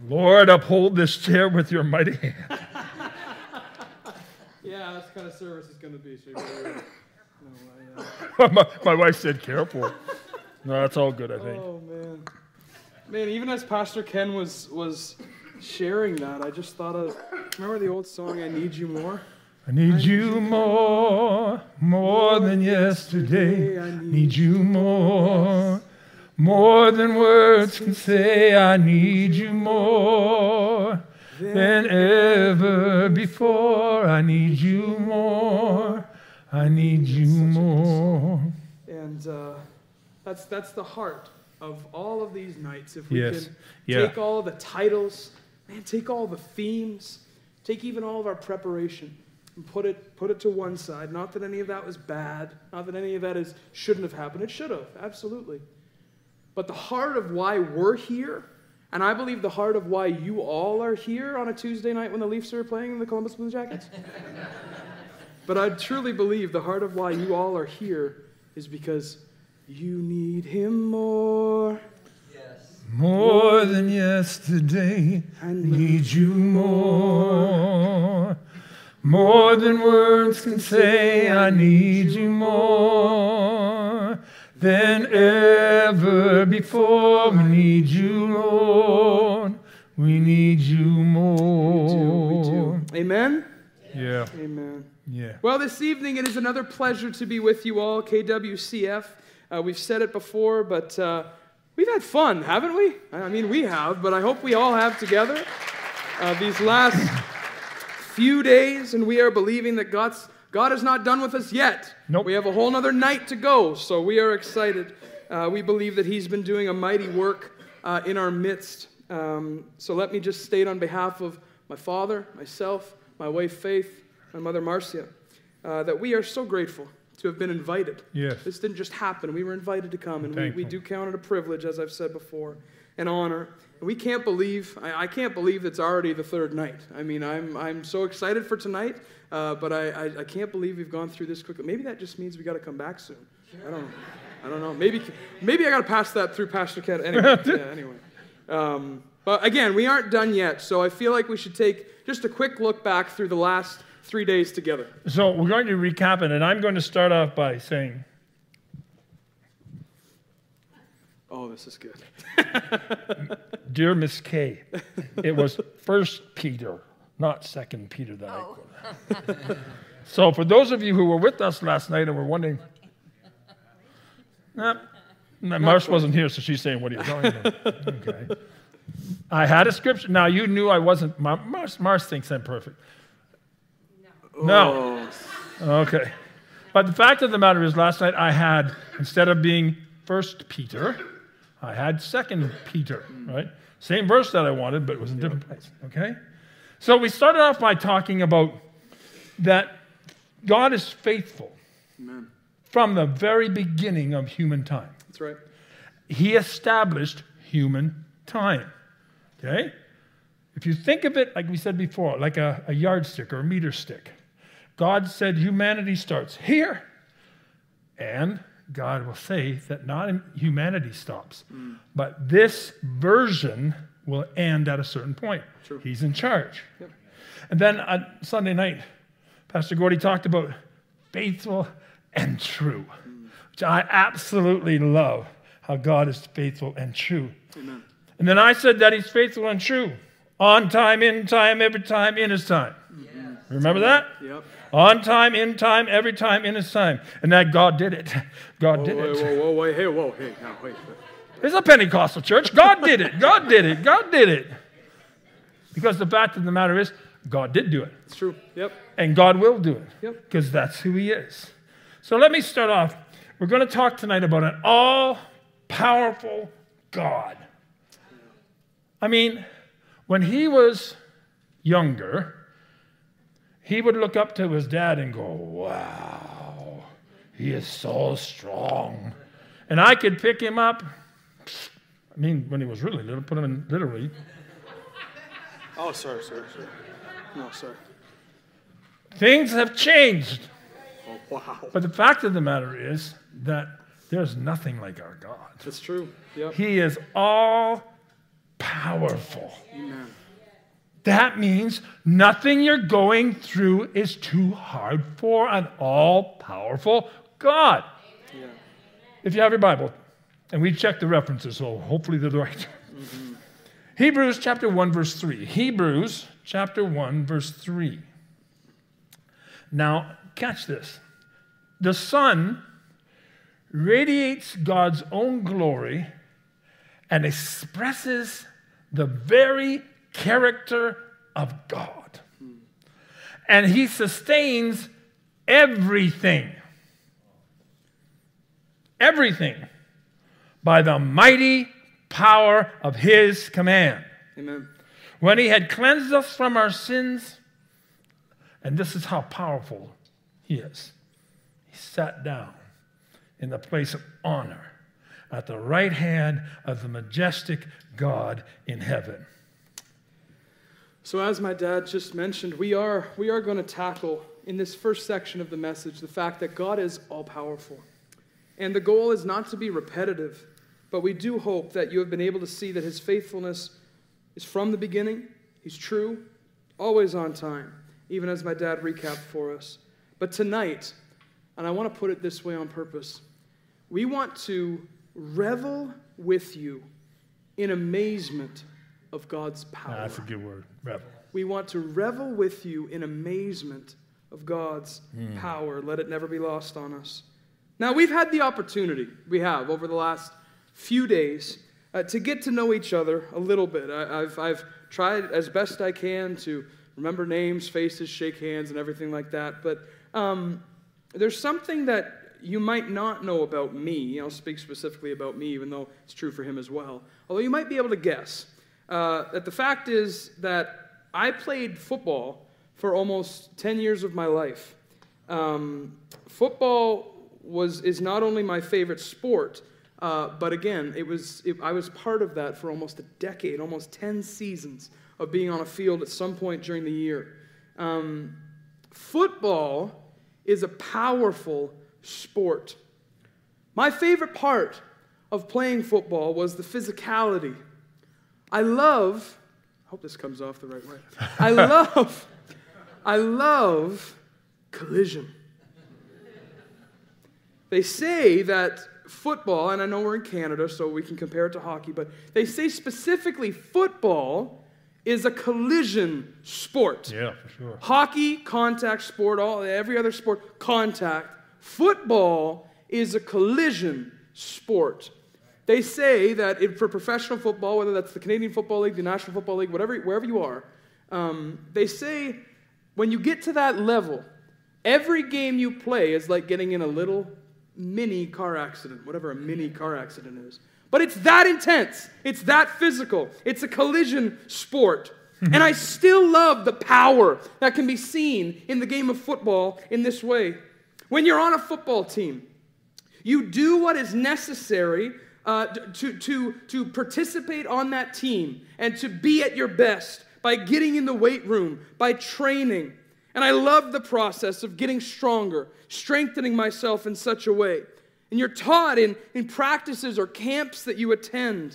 Lord, uphold this chair with your mighty hand. Yeah, that's the kind of service it's going to be. So My wife said, careful. No, that's all good, I think. Oh, man. Man, even as Pastor Ken was sharing that, I just thought of, remember the old song, I Need You More? I need you more than yesterday. I need you more than words can say. I need you more than ever before. I need you more. I need you more. And that's the heart of all of these nights. If we can take all of the titles, man, take all the themes, take even all of our preparation, and put it to one side. Not that any of that was bad. Not that any of that shouldn't have happened. It should have, absolutely. But the heart of why we're here, and I believe the heart of why you all are here on a Tuesday night when the Leafs are playing the Columbus Blue Jackets. But I truly believe the heart of why you all are here is because you need him more. More than yesterday, I need you more. More than words can say, I need you more than ever before. We need you, Lord. We need you more. We do. Amen? Yeah. Amen. Yeah. Well, this evening it is another pleasure to be with you all, KWCF. We've said it before, but we've had fun, haven't we? I mean, we have, but I hope we all have together these last few days, and we are believing that God is not done with us yet. Nope. We have a whole other night to go, so we are excited. We believe that He's been doing a mighty work in our midst. So let me just state on behalf of my father, myself, my wife Faith, my mother Marcia, that we are so grateful to have been invited. Yes. This didn't just happen. We were invited to come, and we do count it a privilege, as I've said before, an honor. And we can't believe, I can't believe it's already the third night. I mean, I'm so excited for tonight, but I can't believe we've gone through this quickly. Maybe that just means we got to come back soon. I don't know. Maybe I got to pass that through Pastor Ken. Anyway. But again, we aren't done yet, so I feel like we should take just a quick look back through the last 3 days together. So we're going to recap it, and I'm going to start off by saying, oh, this is good. Dear Miss Kay, it was 1 Peter, not 2 Peter that I quoted. So for those of you who were with us last night and were wondering, Marsh wasn't here, so she's saying, what are you talking about? Okay. I had a scripture. Now, you knew I wasn't. Marsh thinks I'm perfect. No. Okay. But the fact of the matter is, last night I had, instead of being 1 Peter, I had 2 Peter, right? Same verse that I wanted, but it was in a different place, okay? So we started off by talking about that God is faithful. Amen. From the very beginning of human time. That's right. He established human time, okay? If you think of it, like we said before, like a yardstick or a meter stick, God said humanity starts here, and God will say that not humanity stops, but this version will end at a certain point. True. He's in charge. Yep. And then on Sunday night, Pastor Gordy talked about faithful and true, which I absolutely love, how God is faithful and true. Amen. And then I said that He's faithful and true, on time, in time, every time, in His time. Yes. Remember that? Yep. On time, in time, every time, in His time. And that God did it. God did it. Whoa, hey, now, wait. It's a Pentecostal church. God did it. God did it. God did it. Because the fact of the matter is, God did do it. It's true. Yep. And God will do it. Yep. Because that's who He is. So let me start off. We're going to talk tonight about an all-powerful God. I mean, when He was younger, He would look up to His dad and go, wow, he is so strong. And I could pick him up. I mean, when he was really little, put him in literally. Oh, sorry. No, sorry. Things have changed. Oh, wow. But the fact of the matter is that there's nothing like our God. That's true. Yep. He is all-powerful. powerful. Amen. That means nothing you're going through is too hard for an all-powerful God. Yeah. If you have your Bible, and we checked the references, so hopefully they're right. Mm-hmm. Hebrews chapter 1, verse 3. Hebrews chapter 1, verse 3. Now, catch this. The Son radiates God's own glory and expresses the very character of God. And he sustains everything by the mighty power of his command. Amen. When he had cleansed us from our sins, and this is how powerful he is, he sat down in the place of honor at the right hand of the majestic God in heaven. So as my dad just mentioned, we are going to tackle in this first section of the message the fact that God is all-powerful. And the goal is not to be repetitive, but we do hope that you have been able to see that his faithfulness is from the beginning. He's true, always on time, even as my dad recapped for us. But tonight, and I want to put it this way on purpose, we want to revel with you in amazement of God's power. That's a good word, revel. We want to revel with you in amazement of God's power. Let it never be lost on us. Now, we've had the opportunity, over the last few days, to get to know each other a little bit. I've tried as best I can to remember names, faces, shake hands, and everything like that. But there's something that you might not know about me. I'll speak specifically about me, even though it's true for him as well. Although you might be able to guess that the fact is that I played football for almost 10 years of my life. Football is not only my favorite sport, but again, I was part of that for almost a decade, almost 10 seasons of being on a field at some point during the year. Football is a powerful sport. My favorite part of playing football was the physicality. I hope this comes off the right way. I love collision. They say that football, and I know we're in Canada, so we can compare it to hockey, but they say specifically football is a collision sport. Yeah, for sure. Hockey, contact sport, every other sport, contact. Football is a collision sport. They say that for professional football, whether that's the Canadian Football League, the National Football League, wherever you are, they say when you get to that level, every game you play is like getting in a little mini car accident, whatever a mini car accident is. But it's that intense. It's that physical. It's a collision sport. And I still love the power that can be seen in the game of football in this way. When you're on a football team, you do what is necessary to participate on that team and to be at your best by getting in the weight room, by training. And I love the process of getting stronger, strengthening myself in such a way. And you're taught in practices or camps that you attend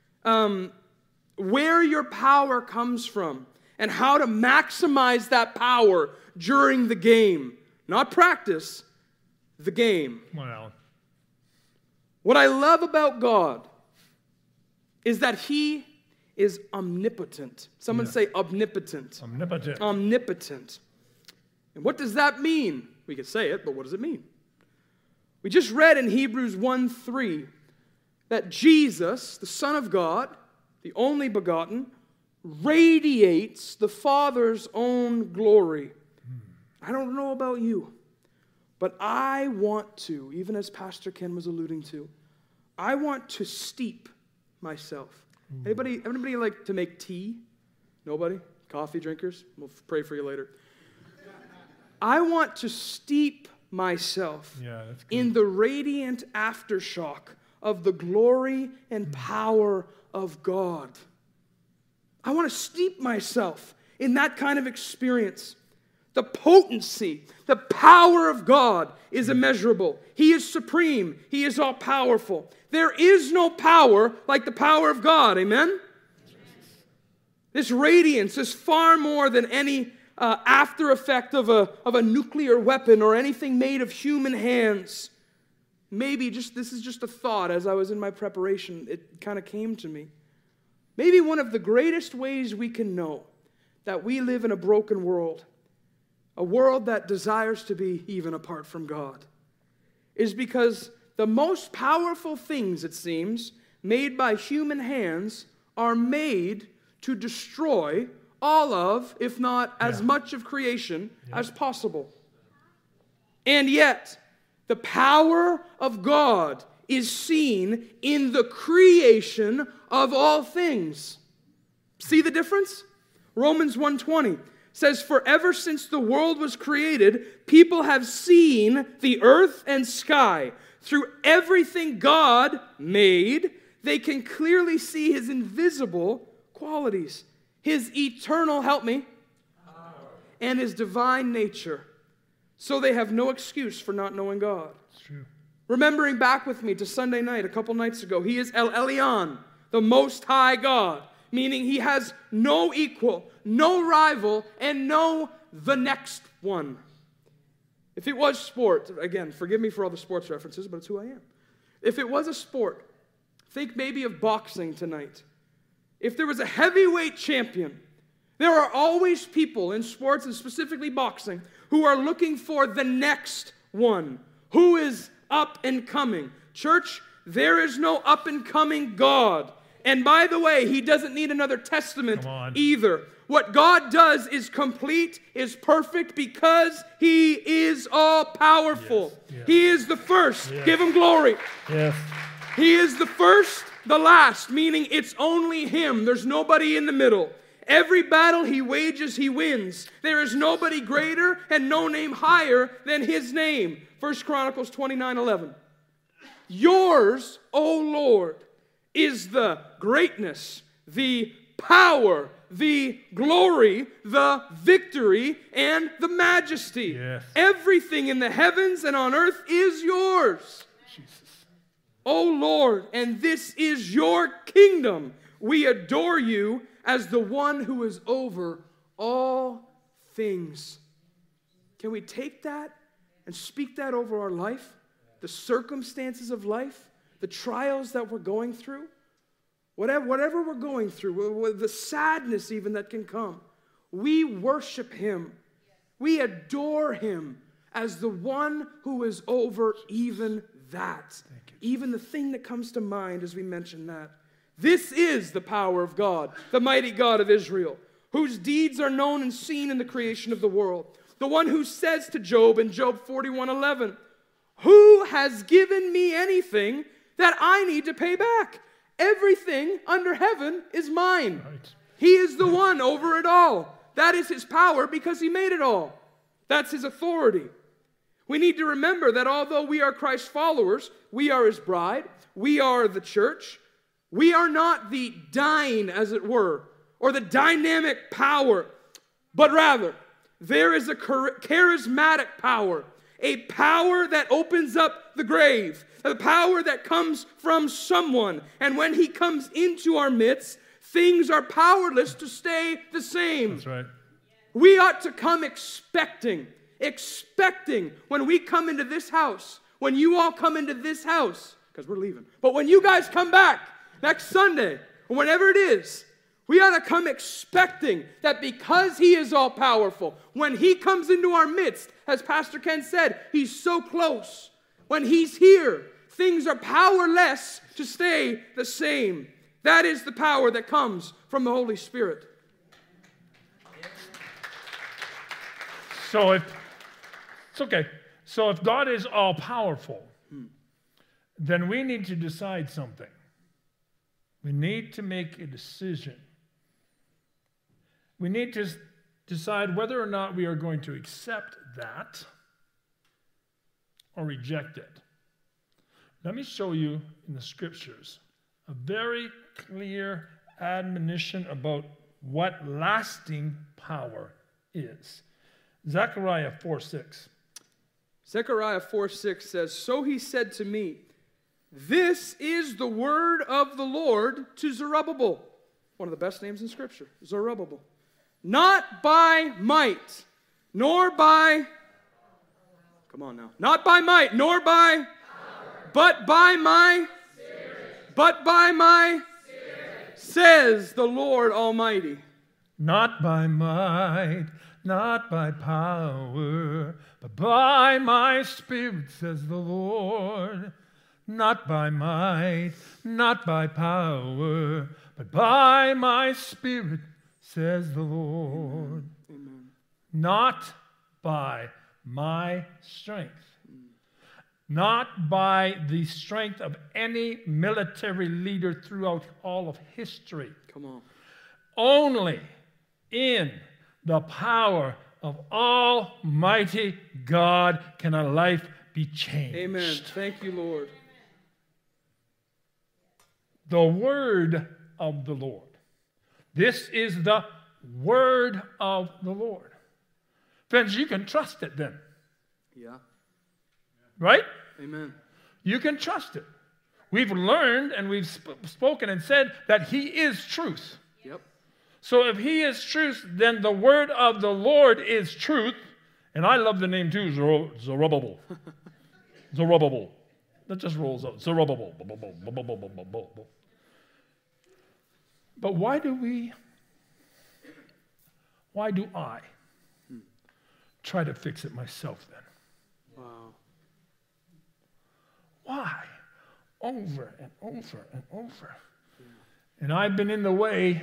where your power comes from and how to maximize that power during the game. Not practice, the game. Wow. What I love about God is that He is omnipotent. Someone say omnipotent. Omnipotent. Omnipotent. And what does that mean? We could say it, but what does it mean? We just read in Hebrews 1:3 that Jesus, the Son of God, the only begotten, radiates the Father's own glory. I don't know about you, but I want to, even as Pastor Ken was alluding to, I want to steep myself. Anybody like to make tea? Nobody? Coffee drinkers? We'll pray for you later. I want to steep myself in the radiant aftershock of the glory and power of God. I want to steep myself in that kind of experience. The potency, the power of God is immeasurable. He is supreme. He is all-powerful. There is no power like the power of God. Amen? This radiance is far more than any after effect of a nuclear weapon or anything made of human hands. Maybe this is just a thought as I was in my preparation. It kind of came to me. Maybe one of the greatest ways we can know that we live in a broken world, a world that desires to be even apart from God, is because the most powerful things, it seems, made by human hands are made to destroy all of, if not as much of creation as possible. And yet, the power of God is seen in the creation of all things. See the difference? Romans 1:20 says, "For ever since the world was created, people have seen the earth and sky. Through everything God made, they can clearly see His invisible qualities, His eternal," help me, "and His divine nature. So they have no excuse for not knowing God." It's true. Remembering back with me to Sunday night, a couple nights ago, He is El Elyon, the Most High God, meaning He has no equal, no rival, and no the next one. If it was sport, again, forgive me for all the sports references, but it's who I am. If it was a sport, think maybe of boxing tonight. If there was a heavyweight champion, there are always people in sports, and specifically boxing, who are looking for the next one. Who is up and coming? Church, there is no up and coming God. And by the way, He doesn't need another testament either. What God does is complete, is perfect, because He is all powerful. Yes. Yes. He is the first. Yes. Give Him glory. Yes. He is the first, the last, meaning it's only Him. There's nobody in the middle. Every battle He wages, He wins. There is nobody greater and no name higher than His name. 1 Chronicles 29:11. Yours, O Lord, is the greatness, the power, the glory, the victory, and the majesty. Yes. Everything in the heavens and on earth is yours. Jesus. O Lord, and this is your kingdom. We adore you as the one who is over all things. Can we take that and speak that over our life? The circumstances of life, the trials that we're going through, whatever we're going through, the sadness even that can come, we worship Him. We adore Him as the one who is over even that. Even the thing that comes to mind as we mention that. This is the power of God, the mighty God of Israel, whose deeds are known and seen in the creation of the world. The one who says to Job in Job 41:11, "Who has given me anything that I need to pay back? Everything under heaven is mine." Right. He is the one over it all. That is His power because He made it all. That's His authority. We need to remember that although we are Christ's followers, we are His bride, we are the church, we are not the dying, as it were, or the dynamic power, but rather there is a charismatic power, a power that opens up the grave, a power that comes from someone. And when He comes into our midst, things are powerless to stay the same. That's right. We ought to come expecting when we come into this house, when you all come into this house, because we're leaving, but when you guys come back next Sunday, or whenever it is, we ought to come expecting that because He is all powerful, when He comes into our midst, as Pastor Ken said, He's so close. When He's here, things are powerless to stay the same. That is the power that comes from the Holy Spirit. So if God is all powerful, then we need to decide something. We need to make a decision. We need to decide whether or not we are going to accept that or reject it. Let me show you in the Scriptures a very clear admonition about what lasting power is. Zechariah 4:6. Zechariah 4:6 says, "So He said to me, this is the word of the Lord to Zerubbabel, One of the best names in Scripture, Zerubbabel. Not by might, nor by, come on now, not by might, nor by, but by my, but by my, says the Lord Almighty. Not by might, not by power, but by my Spirit, says the Lord. Not by might, not by power, but by my Spirit, says the Lord. Amen. Not by my strength. Not by the strength of any military leader throughout all of history. Come on. Only in the power of Almighty God can a life be changed. Amen. Thank you, Lord. The word of the Lord. This is the word of the Lord. Friends, you can trust it then. Yeah. Right? Amen. You can trust it. We've learned and we've spoken and said that He is truth. Yep. So if He is truth, then the word of the Lord is truth. And I love the name too, Zerubbabel. Zerubbabel. That just rolls out. Zerubbabel. But why do I try to fix it myself then? Wow. Why? Over and over and over. Yeah. And I've been in the way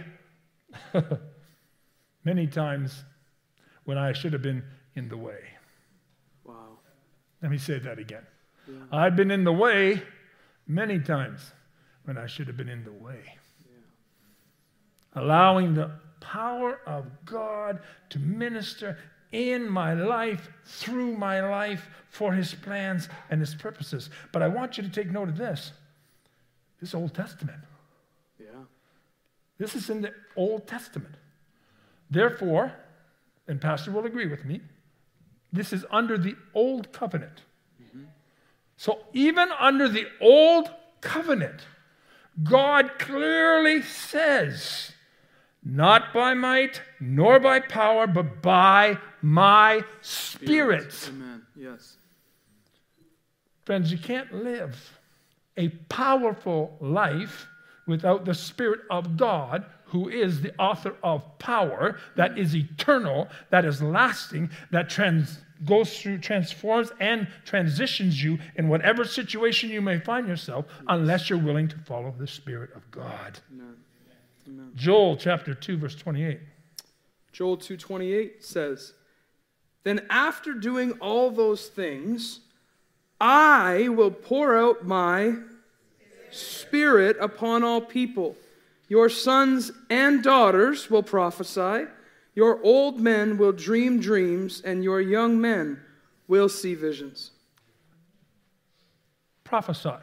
many times when I should have been in the way. Wow. Let me say that again. Yeah. I've been in the way many times when I should have been in the way. Yeah. Allowing the power of God to minister in my life, through my life, for His plans and His purposes. But I want you to take note of this. This is Old Testament. Yeah. This is in the Old Testament. Therefore, and Pastor will agree with me, this is under the Old Covenant. Mm-hmm. So even under the Old Covenant, God clearly says, not by might, nor by power, but by my Spirit. Amen. Yes. Friends, you can't live a powerful life without the Spirit of God, who is the author of power, that is eternal, that is lasting, that goes through, transforms, and transitions you in whatever situation you may find yourself, unless you're willing to follow the Spirit of God. Amen. Amen. Joel chapter 2, verse 28. Joel 2:28 says, "Then after doing all those things, I will pour out my Spirit upon all people. Your sons and daughters will prophesy. Your old men will dream dreams, and your young men will see visions." Prophesy.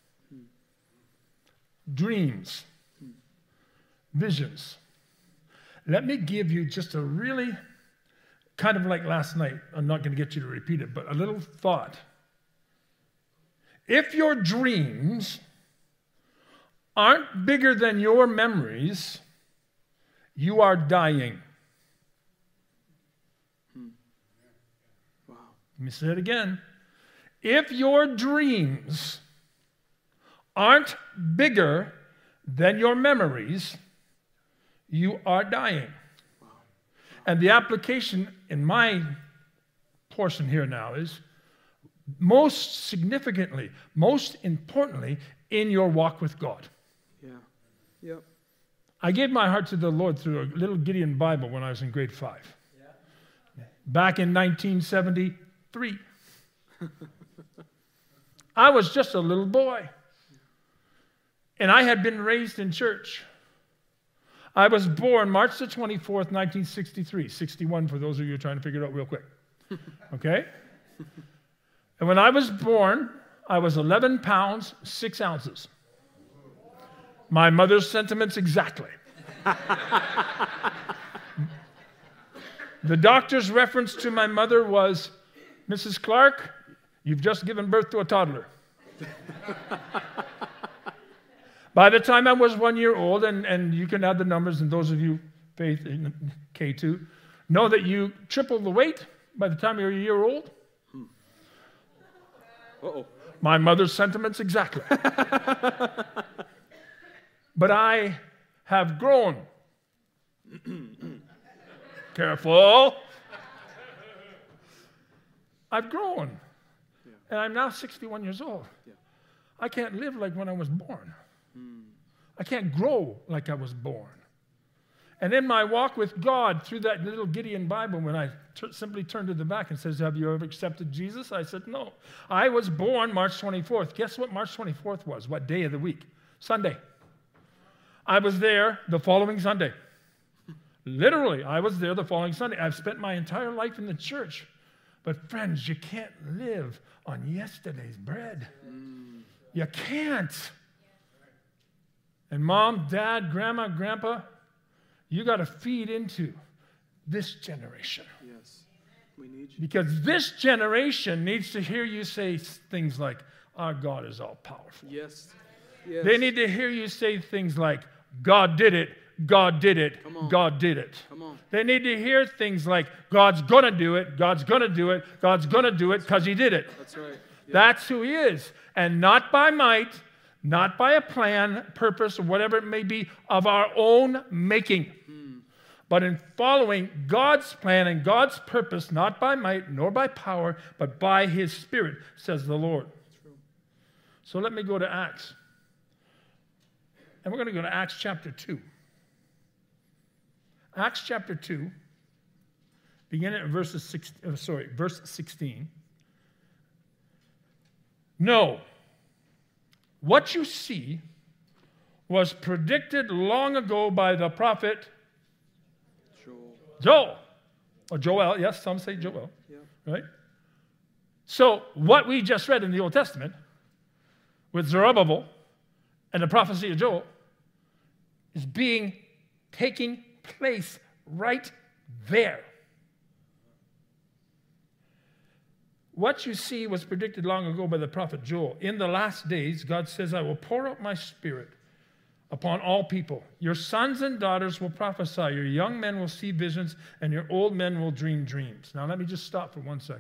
Dreams. Visions. Let me give you just a really, kind of like last night, I'm not going to get you to repeat it, but a little thought. If your dreams aren't bigger than your memories, you are dying. Wow. Let me say it again. If your dreams aren't bigger than your memories, you are dying. Wow. And the application in my portion here now is most significantly, most importantly, in your walk with God. Yeah. Yep. I gave my heart to the Lord through a little Gideon Bible when I was in grade 5. Yeah. Back in 1973. I was just a little boy. And I had been raised in church. I was born March the 24th, 1963. 61 for those of you trying to figure it out real quick. Okay? And when I was born, I was 11 pounds, 6 ounces. My mother's sentiments exactly. The doctor's reference to my mother was, "Mrs. Clark, you've just given birth to a toddler." By the time I was 1 year old, and you can add the numbers, and those of you faith in K2 know that you triple the weight by the time you're a year old. Uh-oh. My mother's sentiments exactly. But I have grown. Careful. I've grown. Yeah. And I'm now 61 years old. Yeah. I can't live like when I was born. I can't grow like I was born. And in my walk with God, through that little Gideon Bible, when I simply turned to the back and says, have you ever accepted Jesus? I said, no. I was born March 24th. Guess what March 24th was? What day of the week? Sunday. I was there the following Sunday. Literally, I was there the following Sunday. I've spent my entire life in the church. But friends, you can't live on yesterday's bread. You can't. And mom, dad, grandma, grandpa, you got to feed into this generation. Yes, we need you. Because this generation needs to hear you say things like, our God is all powerful. Yes. Yes. They need to hear you say things like, God did it, God did it, God did it. Come on. They need to hear things like, God's going to do it, God's going to do it, God's going to do it because he did it. That's right. Yeah. That's who he is. And not by might, not by a plan, purpose, or whatever it may be of our own making, but in following God's plan and God's purpose, not by might nor by power, but by his Spirit, says the Lord. True. So let me go to Acts. And we're going to go to Acts chapter 2. Acts chapter 2, beginning at verse 16. No, what you see was predicted long ago by the prophet Joel. Or Joel, yes, some say Joel. Yeah. Right? So what we just read in the Old Testament with Zerubbabel and the prophecy of Joel is taking place right there. What you see was predicted long ago by the prophet Joel. In the last days, God says, I will pour out my Spirit upon all people. Your sons and daughters will prophesy. Your young men will see visions, and your old men will dream dreams. Now, let me just stop for 1 second.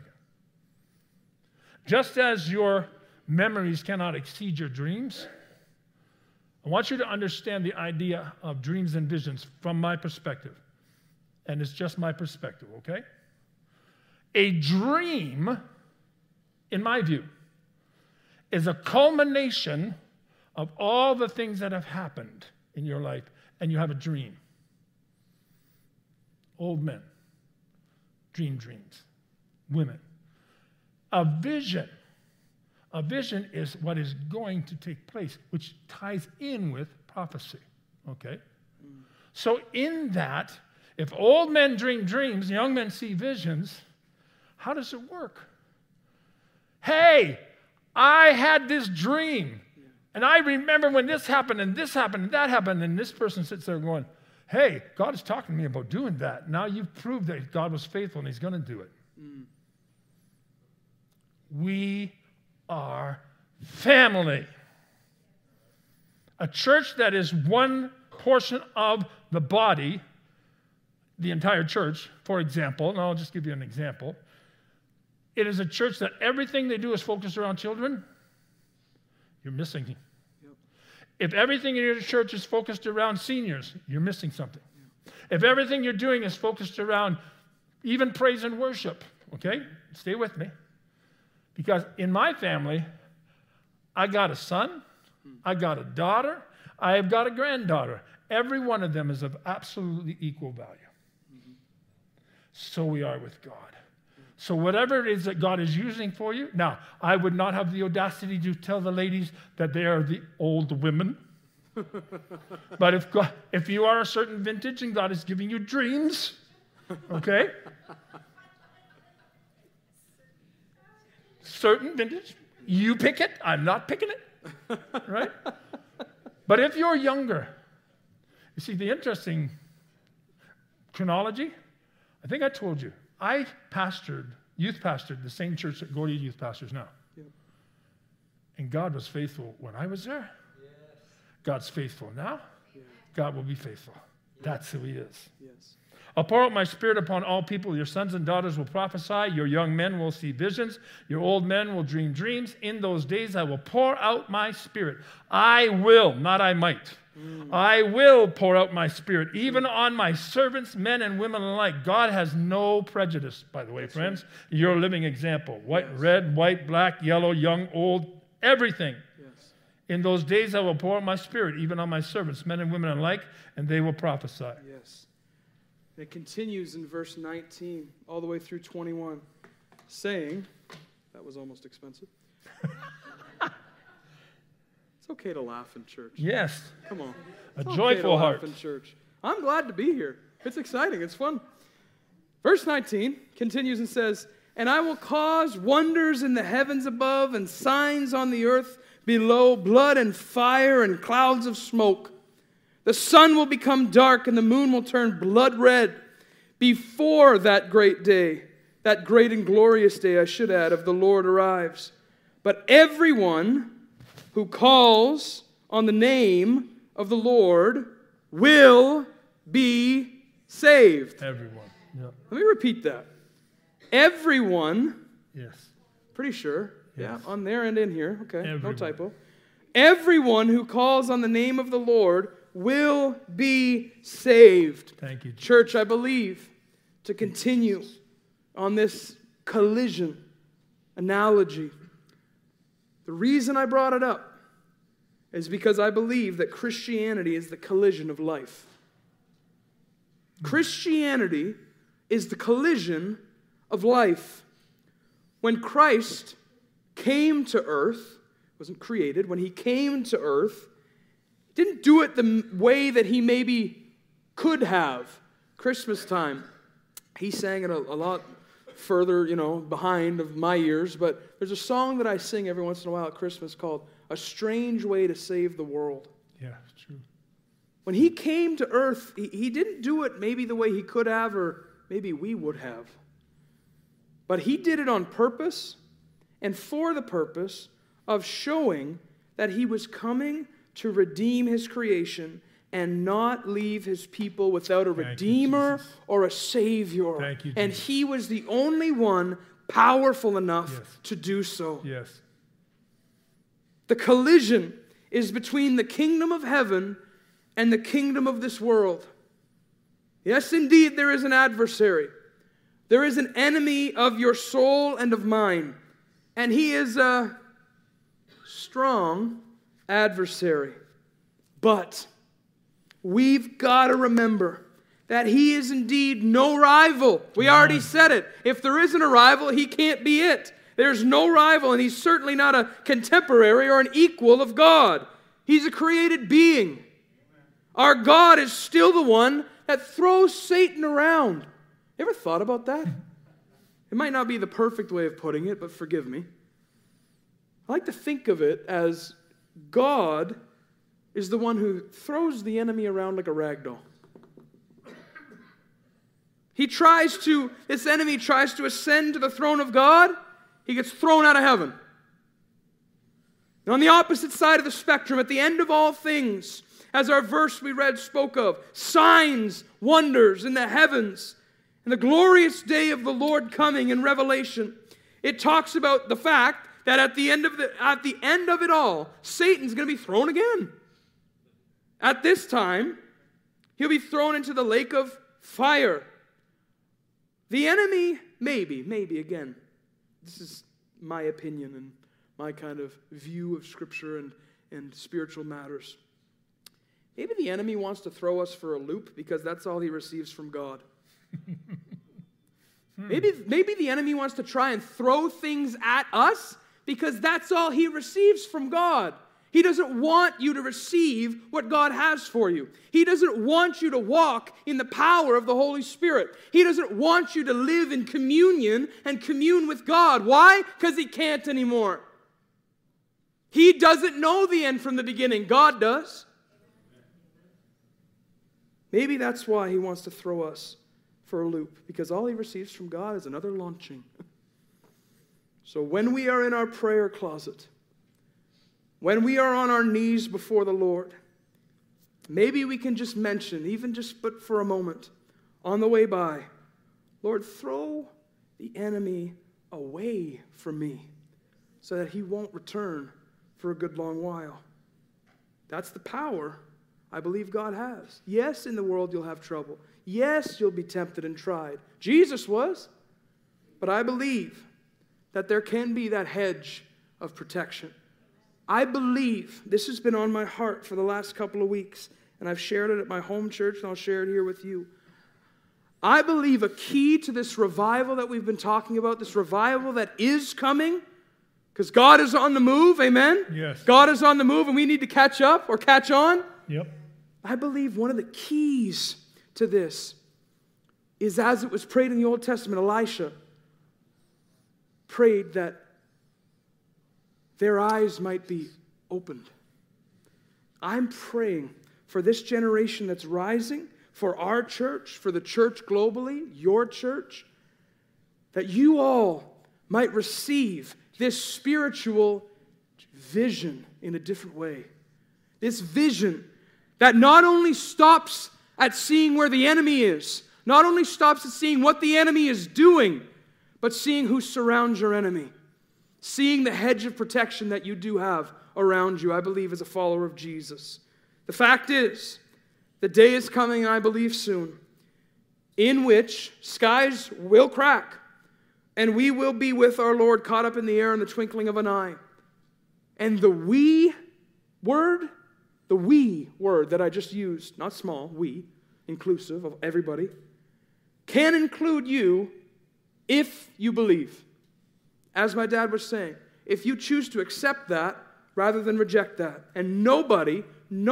Just as your memories cannot exceed your dreams, I want you to understand the idea of dreams and visions from my perspective. And it's just my perspective, okay? A dream, in my view, is a culmination of all the things that have happened in your life, and you have a dream. Old men dream dreams. Women. A vision is what is going to take place, which ties in with prophecy, okay? So in that, if old men dream dreams, young men see visions, how does it work? Hey, I had this dream, and I remember when this happened, and this happened, and that happened, and this person sits there going, hey, God is talking to me about doing that. Now you've proved that God was faithful, and he's going to do it. We are family. A church that is one portion of the body, the entire church, for example, and I'll just give you an example. It is a church that everything they do is focused around children. You're missing. Yep. If everything in your church is focused around seniors, you're missing something. Yep. If everything you're doing is focused around even praise and worship, okay? Stay with me. Because in my family, I got a son, I got a daughter, I have got a granddaughter. Every one of them is of absolutely equal value. So we are with God. So whatever it is that God is using for you, now, I would not have the audacity to tell the ladies that they are the old women. But if you are a certain vintage and God is giving you dreams, okay? Certain vintage, you pick it, I'm not picking it, right? But if you're younger, you see the interesting chronology, I think I told you, I youth pastored the same church that Gordy youth pastors now. Yep. And God was faithful when I was there. Yes. God's faithful. Now, God will be faithful. That's who he is. Yes. I'll pour out my Spirit upon all people. Your sons and daughters will prophesy. Your young men will see visions. Your old men will dream dreams. In those days I will pour out my Spirit. I will, not I might. I will pour out my Spirit, even on my servants, men and women alike. God has no prejudice, by the way, friends. Right. You're a living example. White, red, white, black, yellow, young, old, everything. Yes. In those days I will pour out my Spirit, even on my servants, men and women alike, and they will prophesy. Yes. It continues in verse 19 all the way through 21, saying, that was almost expensive. It's okay to laugh in church. Yes. Come on. A joyful heart. Laugh in church. I'm glad to be here. It's exciting. It's fun. Verse 19 continues and says, and I will cause wonders in the heavens above and signs on the earth below, blood and fire and clouds of smoke. The sun will become dark and the moon will turn blood red before that great day, that great and glorious day, I should add, of the Lord arrives. But everyone who calls on the name of the Lord will be saved. Everyone. Yep. Let me repeat that. Everyone. Yes. Pretty sure. Yes. Yeah, on there and in here. Okay, everyone. No typo. Everyone who calls on the name of the Lord will be saved. Thank you, Church, I believe, to continue on this collision analogy. The reason I brought it up is because I believe that Christianity is the collision of life. Christianity is the collision of life. When Christ came to earth, wasn't created, when he came to earth, he didn't do it the way that he maybe could have. Christmas time, he sang it a lot further, behind of my ears, but there's a song that I sing every once in a while at Christmas called A Strange Way to Save the World. Yeah, it's true. When he came to earth, he didn't do it maybe the way he could have or maybe we would have. But he did it on purpose and for the purpose of showing that he was coming to redeem his creation and not leave his people without a redeemer or a savior. Thank you, and he was the only one powerful enough to do so. Yes. The collision is between the kingdom of heaven and the kingdom of this world. Yes, indeed, there is an adversary. There is an enemy of your soul and of mine. And he is a strong adversary. But we've got to remember that he is indeed no rival. We already said it. If there isn't a rival, he can't be it. There's no rival, and he's certainly not a contemporary or an equal of God. He's a created being. Our God is still the one that throws Satan around. You ever thought about that? It might not be the perfect way of putting it, but forgive me. I like to think of it as God is the one who throws the enemy around like a rag doll. This enemy tries to ascend to the throne of God. He gets thrown out of heaven. And on the opposite side of the spectrum, at the end of all things, as our verse we read spoke of, signs, wonders in the heavens, and the glorious day of the Lord coming in Revelation, it talks about the fact that at the end of it all, Satan's going to be thrown again. At this time, he'll be thrown into the lake of fire. The enemy, maybe again, this is my opinion and my kind of view of Scripture and spiritual matters. Maybe the enemy wants to throw us for a loop because that's all he receives from God. Maybe the enemy wants to try and throw things at us because that's all he receives from God. He doesn't want you to receive what God has for you. He doesn't want you to walk in the power of the Holy Spirit. He doesn't want you to live in communion and commune with God. Why? Because he can't anymore. He doesn't know the end from the beginning. God does. Maybe that's why he wants to throw us for a loop, because all he receives from God is another launching. So when we are in our prayer closet, when we are on our knees before the Lord, maybe we can just mention, even just but for a moment, on the way by, Lord, throw the enemy away from me so that he won't return for a good long while. That's the power I believe God has. Yes, in the world you'll have trouble. Yes, you'll be tempted and tried. Jesus was. But I believe that there can be that hedge of protection. I believe, this has been on my heart for the last couple of weeks, and I've shared it at my home church, and I'll share it here with you. I believe a key to this revival that we've been talking about, this revival that is coming, because God is on the move, amen? Yes. God is on the move, and we need to catch up or catch on. Yep. I believe one of the keys to this is, as it was prayed in the Old Testament, Elisha prayed that their eyes might be opened. I'm praying for this generation that's rising, for our church, for the church globally, your church, that you all might receive this spiritual vision in a different way. This vision that not only stops at seeing where the enemy is, not only stops at seeing what the enemy is doing, but seeing who surrounds your enemy. Seeing the hedge of protection that you do have around you, I believe, as a follower of Jesus. The fact is, the day is coming, and I believe soon, in which skies will crack, and we will be with our Lord caught up in the air in the twinkling of an eye. And the we word that I just used, not small, we, inclusive of everybody, can include you if you believe. As my dad was saying, if you choose to accept that rather than reject that. And nobody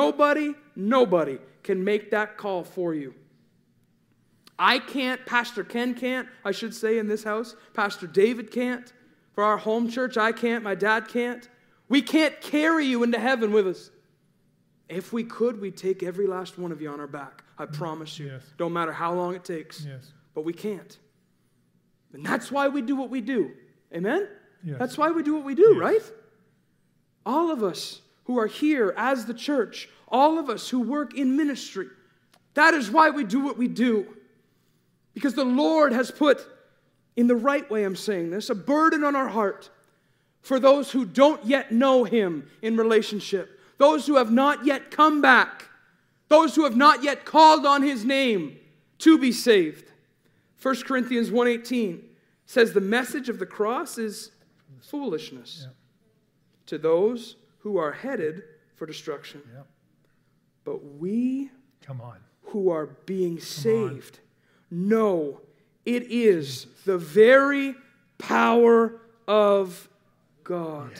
can make that call for you. I can't, Pastor Ken can't, I should say, in this house. Pastor David can't. For our home church, I can't, my dad can't. We can't carry you into heaven with us. If we could, we'd take every last one of you on our back. I promise you. Yes. Don't matter how long it takes. Yes. But we can't. And that's why we do what we do. Amen? Yes. That's why we do what we do, Yes. right? All of us who are here as the church, all of us who work in ministry, that is why we do what we do. Because the Lord has put, in the right way I'm saying this, a burden on our heart for those who don't yet know Him in relationship, those who have not yet come back, those who have not yet called on His name to be saved. 1 Corinthians 1:18 says the message of the cross is foolishness to those who are headed for destruction. Yep. But we Come on. who are being saved know it is the very power of God.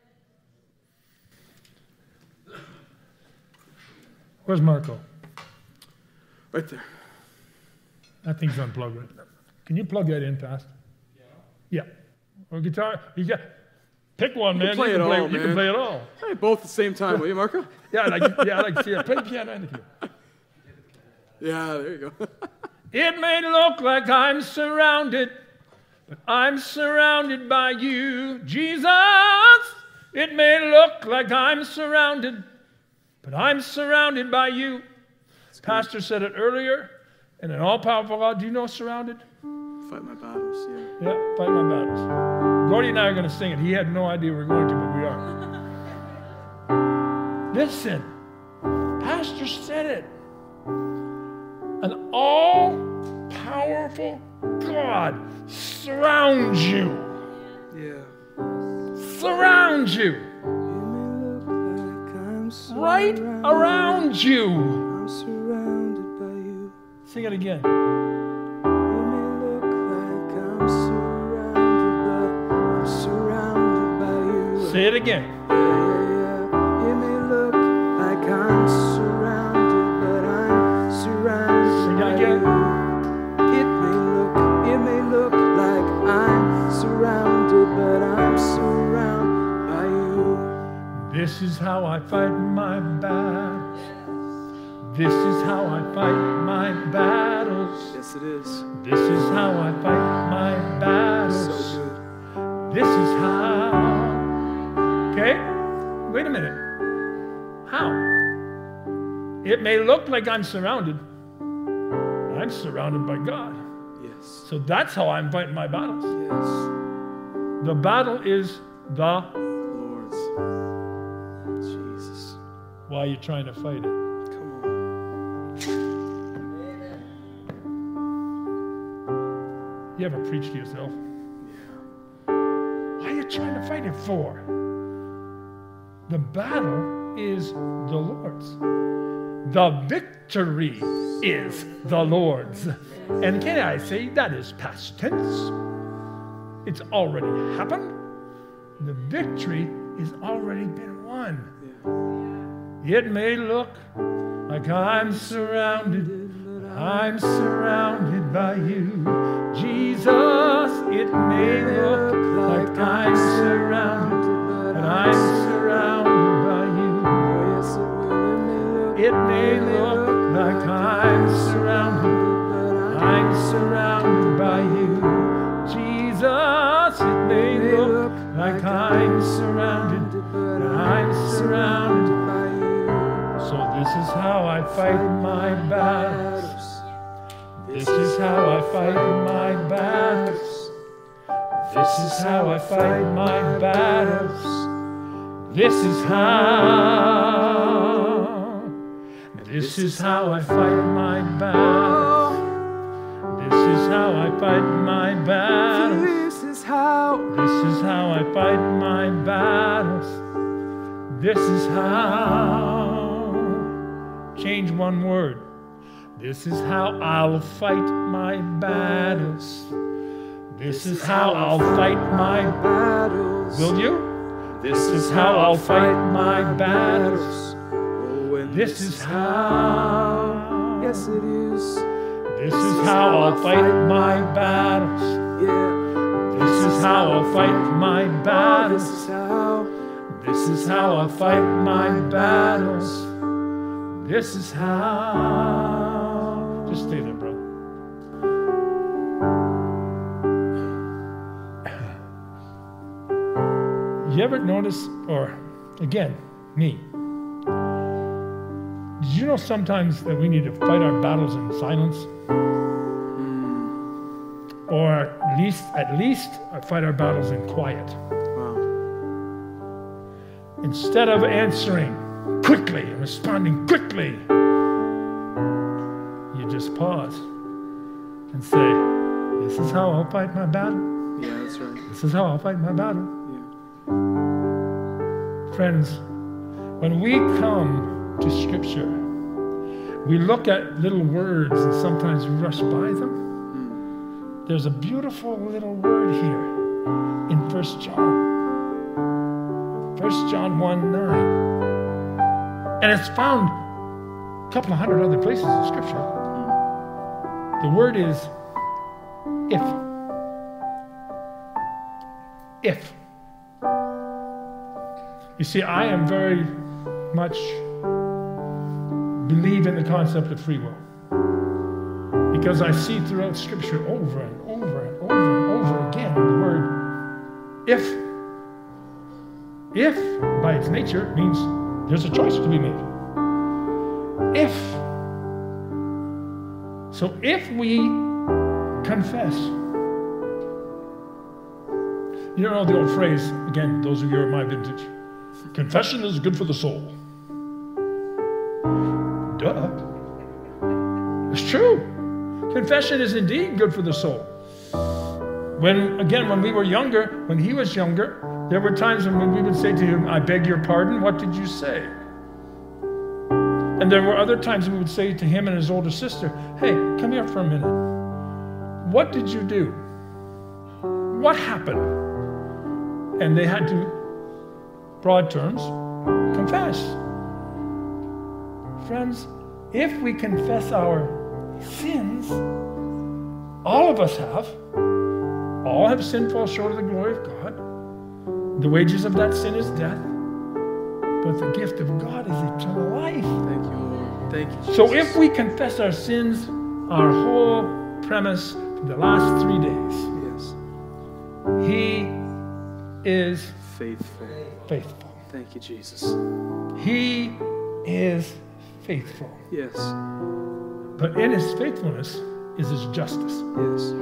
Yeah. Where's Marco? Right there. That thing's unplugged right now. Can you plug that in fast? Yeah. Or guitar? You got, pick one, man. You can play it all. Hey, both at the same time, will you, Marco? Yeah, I like to see it. Play the piano and the keyboard. Yeah, there you go. It may look like I'm surrounded, but I'm surrounded by you, Jesus. It may look like I'm surrounded, but I'm surrounded by you. Pastor said it earlier, and an all-powerful God, do you know surrounded? Fight my battles, yeah. Yeah, fight my battles. Gordy and I are going to sing it. He had no idea we were going to, but we are. Listen, Pastor said it. An all-powerful God surrounds you. Yeah. Surrounds you. Right around you. I'm surrounded by you. Sing it again. You may look like I'm surrounded by you. Say it again. Yeah. It may look like I'm surrounded, but I'm surrounded. Sing it again. It may look like I'm surrounded, but I'm surrounded by you. This is how I fight my battles. This is how I fight my battles. Yes, it is. This is how I fight my battles. So good. This is how. Okay? Wait a minute. How? It may look like I'm surrounded. I'm surrounded by God. Yes. So that's how I'm fighting my battles. Yes. The battle is the Lord's. Jesus. Why are you trying to fight it? Come on. You ever preach to yourself? Yeah. Why are you trying to fight it for? The battle is the Lord's. The victory is the Lord's. And can I say that is past tense? It's already happened. The victory has already been won. Yeah. It may look like I'm surrounded, but I'm surrounded by you. Jesus, it may look like I'm surrounded, but I'm surrounded by you. It may look like I'm surrounded by you. Jesus, it may look like I'm surrounded, but I'm surrounded by you. So this is how I fight my battles. This is how I fight my battles. This is how I fight my battles. This is how. This is how I fight my battles. This is how I fight my battles. This is how. This is how I fight my battles. This is how. Change one word. This is how I'll fight my battles. This is how I'll fight my battles. Will you? This is how I'll fight my battles. This is how. Yes, it is. This is how I'll fight my battles. Yeah. This is how I'll fight my battles. This is how. This is how I'll fight my battles. This is how. Just stay there, bro. You ever notice, or again, me, did you know sometimes that we need to fight our battles in silence? Or at least fight our battles in quiet. Wow. Instead of answering quickly and responding quickly, you just pause and say, this is how I'll fight my battle. Yeah, that's right. This is how I'll fight my battle. Yeah. Friends, when we come to Scripture, we look at little words and sometimes we rush by them. There's a beautiful little word here in 1 John. 1 John 1:9. And it's found a couple of hundred other places in Scripture. The word is if. If. You see, I am very much believe in the concept of free will. Because I see throughout Scripture over and over and over and over again the word if. If, by its nature, means there's a choice to be made. If. So if we confess. You know the old phrase, again, those of you who are my vintage, confession is good for the soul. Duh. It's true. Confession is indeed good for the soul. When we were younger, when he was younger, there were times when we would say to him, I beg your pardon, what did you say? And there were other times we would say to him and his older sister, hey, come here for a minute. What did you do? What happened? And they had to, broad terms, confess. Friends, if we confess our sins, all of us have. All have sinned, fall short of the glory of God. The wages of that sin is death. But the gift of God is eternal life. Thank you, Lord. Thank you, Jesus. So if we confess our sins, our whole premise for the last 3 days, yes, he is faithful. Faithful. Thank you, Jesus. He is faithful. Yes. But in his faithfulness is his justice. Yes.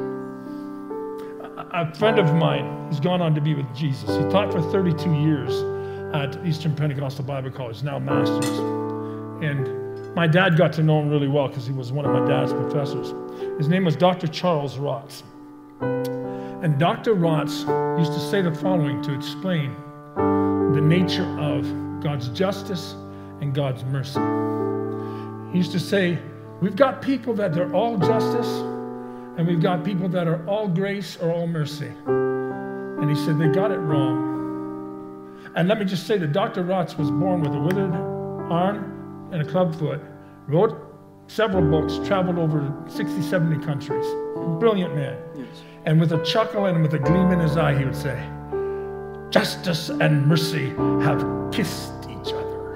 A friend of mine has gone on to be with Jesus. He taught for 32 years at Eastern Pentecostal Bible College, now Masters. And my dad got to know him really well because he was one of my dad's professors. His name was Dr. Charles Rotz. And Dr. Rotz used to say the following to explain the nature of God's justice and God's mercy. He used to say, we've got people that they're all justice, and we've got people that are all grace or all mercy. And he said they got it wrong. And let me just say that Dr. Rotz was born with a withered arm and a club foot, wrote several books, traveled over 60, 70 countries. Brilliant man. Yes. And with a chuckle and with a gleam in his eye, he would say, justice and mercy have kissed each other.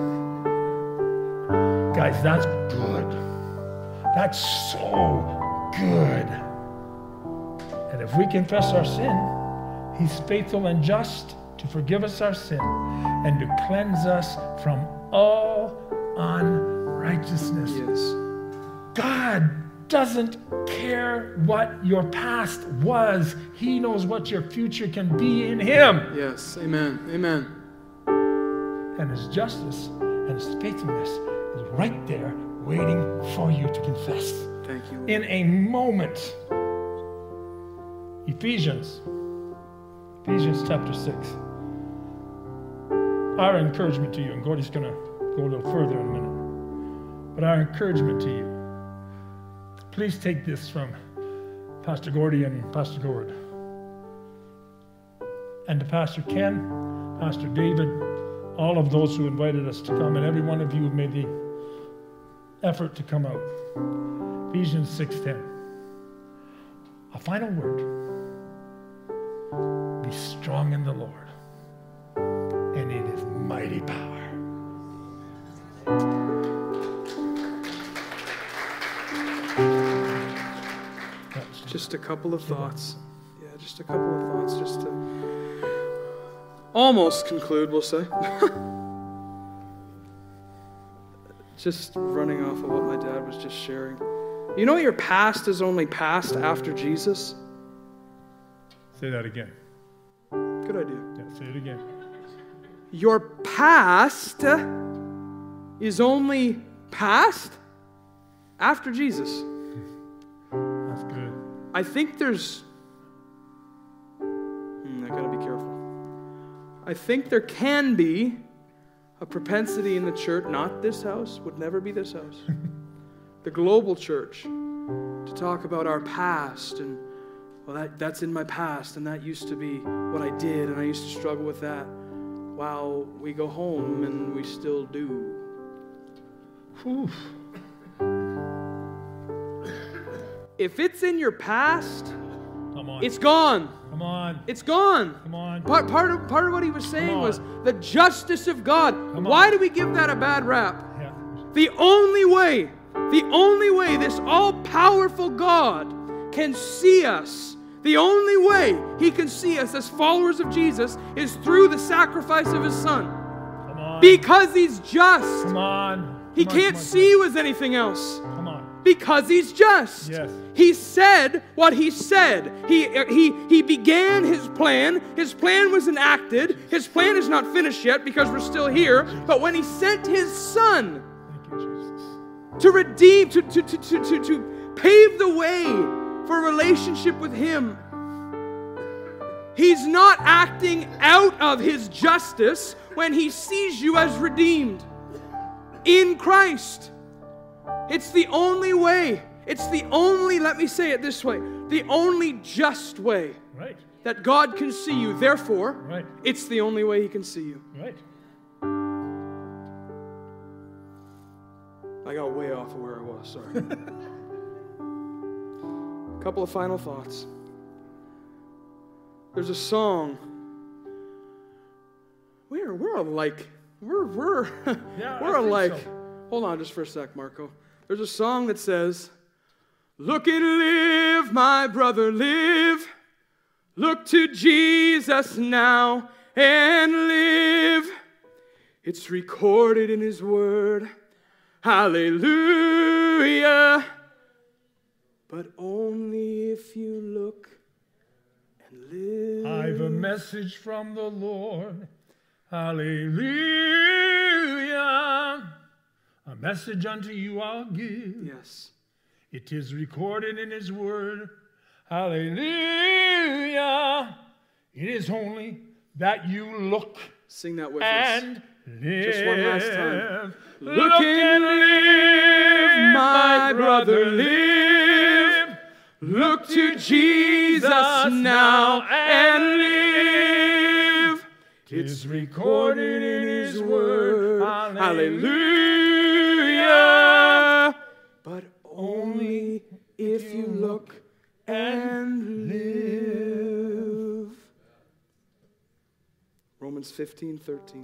Guys, that's good. That's so good. And if we confess our sin, he's faithful and just to forgive us our sin and to cleanse us from all unrighteousness. Yes. God doesn't care what your past was. He knows what your future can be in him. Yes. Amen. Amen. And his justice and his faithfulness is right there waiting for you to confess. Thank you. In a moment. Ephesians chapter 6. Our encouragement to you, and Gordy's going to go a little further in a minute, but our encouragement to you, please take this from Pastor Gordy and Pastor Gord, and to Pastor Ken, Pastor David, all of those who invited us to come, and every one of you who made the effort to come out. Ephesians 6:10. A final word. Be strong in the Lord and in his mighty power. Just a couple of thoughts. Yeah, just a couple of thoughts just to almost conclude, we'll say. Just running off of what my dad was just sharing. You know your past is only past after Jesus? Say that again. Good idea. Yeah, say it again. Your past is only past after Jesus. That's good. I think there's... I gotta be careful. I think there can be a propensity in the church, not this house, would never be this house, the global church, to talk about our past and, well, that's in my past, and that used to be what I did, and I used to struggle with that. While we go home and we still do. Whew. If it's in your past, come on. It's gone. Come on. It's gone. Come on. Part of what he was saying was the justice of God. Why do we give that a bad rap? Yeah. The only way this all-powerful God can see us, the only way he can see us as followers of Jesus is through the sacrifice of his Son. Come on. Because he's just. Come on. He can't see you as anything else. Come on. Because he's just. Yes. He said what he said. He began his plan. His plan was enacted. His plan is not finished yet because we're still here. But when he sent his Son to redeem, to pave the way for a relationship with him, he's not acting out of his justice when he sees you as redeemed in Christ. It's the only way. It's the only, let me say it this way, the only just way that God can see you. Therefore, it's the only way he can see you. Right. I got way off of where I was, sorry. A couple of final thoughts. There's a song. We're alike. We're alike. So. Hold on just for a sec, Marco. There's a song that says, "Look and live, my brother, live. Look to Jesus now and live. It's recorded in his word. Hallelujah. But only if you look and live. I've a message from the Lord. Hallelujah. A message unto you I'll give. Yes. It is recorded in his word. Hallelujah. It is only that you look. Sing that with and us. Live. Just one last time. Look and live, my brother, live. Look to Jesus now and live. It's recorded in his word. Hallelujah. But only if you look and live. Romans 15:13.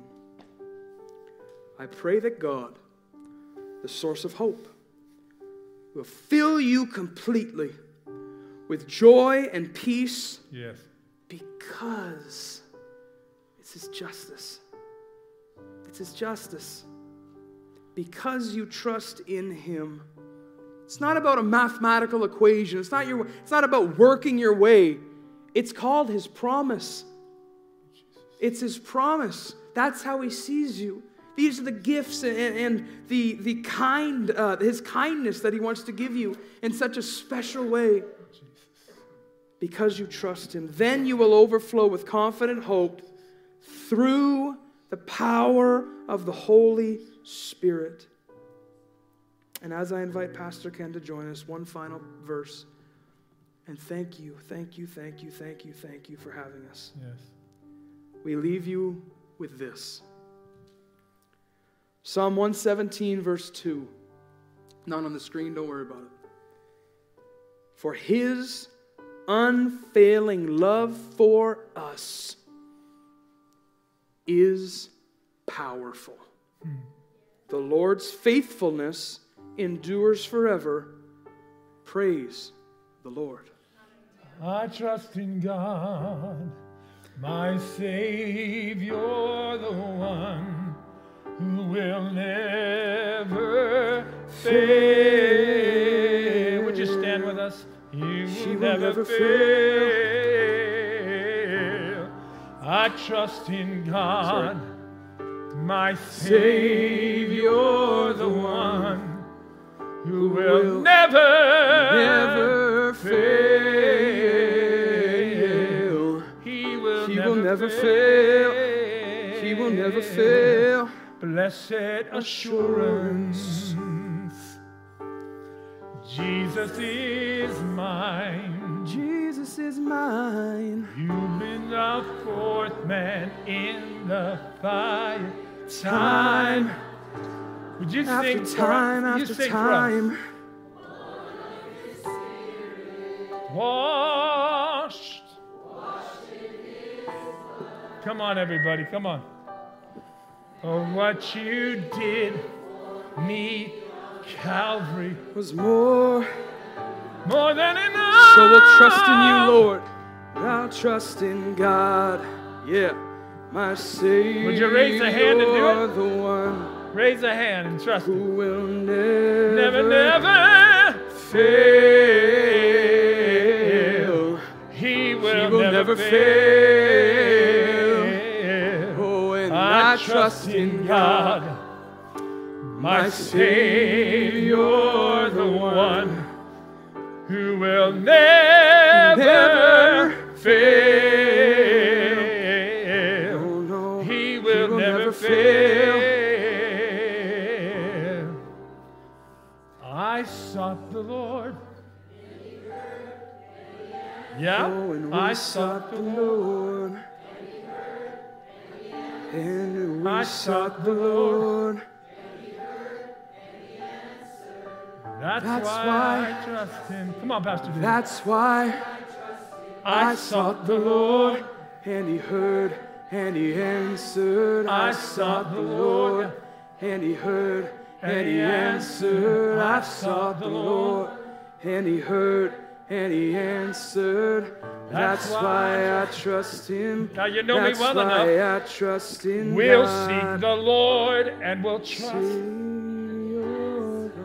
I pray that God, the source of hope, will fill you completely with joy and peace. Yes. Because it's his justice. It's his justice. Because you trust in him. It's not about a mathematical equation. It's not about working your way. It's called his promise. It's his promise. That's how he sees you. These are the gifts and the his kindness that he wants to give you in such a special way. Because you trust him. Then you will overflow with confident hope through the power of the Holy Spirit. And as I invite Pastor Ken to join us, one final verse. And thank you for having us. Yes. We leave you with this. Psalm 117, verse 2. Not on the screen, don't worry about it. For his unfailing love for us is powerful. The Lord's faithfulness endures forever. Praise the Lord. I trust in God, my Savior, the one who will never fail. Would you stand with us? He will never fail. I trust in God, my Savior, the one who will never fail. He will never fail. He will never fail. Blessed assurance, Jesus is mine. Jesus is mine. You've been the fourth man in the fire. Time. Would you sing time after time? Washed. Come on, everybody, come on. Oh, what you did me, Calvary, was more than enough. So we'll trust in you, Lord. I'll trust in God. Yeah, my Savior. Would you raise a hand and do it? The one. Raise a hand and trust who him. Will never fail. He will never fail. Oh, and I trust in God, my Savior, the one who will never fail. Oh, no, he will never fail. I sought the Lord. Yeah, oh, I sought the Lord. And we sought the Lord. That's why I trust him. Come on, Pastor Dave. That's why I sought the Lord. And he heard and he answered. I sought the Lord. And he heard and he answered. I sought the Lord. And he heard and he answered. That's why I trust him. Now you know me well enough. That's why I trust in We'll God. seek the Lord and we'll trust.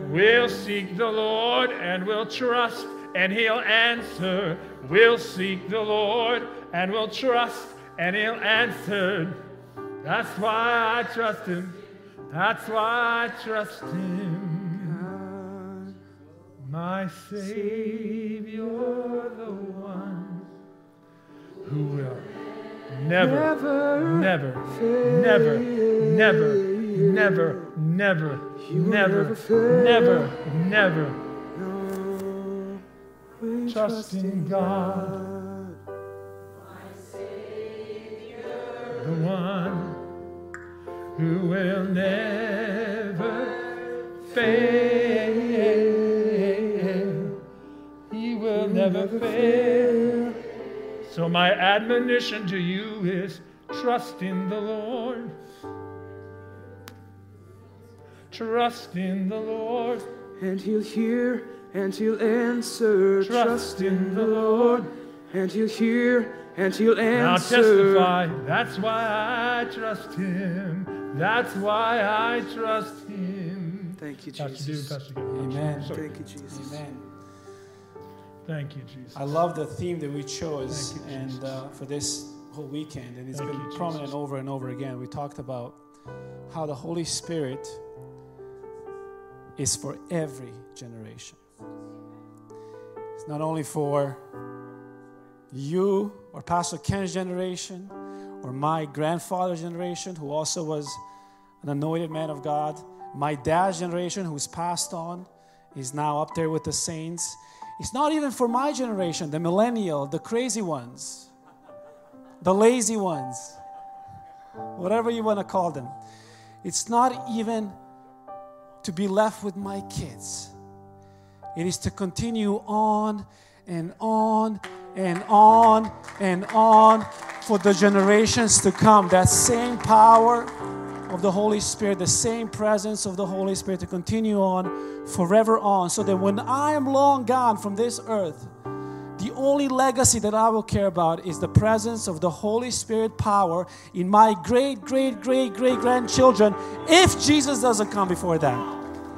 We'll seek the Lord and we'll trust, and he'll answer. We'll seek the Lord and we'll trust, and he'll answer. That's why I trust him. That's why I trust him. My Savior, the one who will never, never, never, never, never, never, never, never, never trust in God. The one who will never fail. He will never fail. So my admonition to you is trust in the Lord. Trust in the Lord. And he'll hear and he'll answer. Trust in the Lord. And he'll hear and he'll answer. Now testify. That's why I trust him. That's why I trust him. Thank you, Jesus. Pastor Dude, Amen. Thank you, Jesus. Amen. Thank you, Jesus. I love the theme that we chose you, and for this whole weekend, and it's Thank been you, prominent Jesus. over and over again. We talked about how the Holy Spirit is for every generation. It's not only for you or Pastor Ken's generation or my grandfather's generation, who also was an anointed man of God, my dad's generation, who's passed on, is now up there with the saints. It's not even for my generation, the millennial, the crazy ones, the lazy ones, whatever you want to call them. It's not even to be left with my kids. It is to continue on and on and on and on for the generations to come. That same power of the Holy Spirit, the same presence of the Holy Spirit to continue on, forever on, so that when I am long gone from this earth, the only legacy that I will care about is the presence of the Holy Spirit power in my great, great, great, great grandchildren, if Jesus doesn't come before that.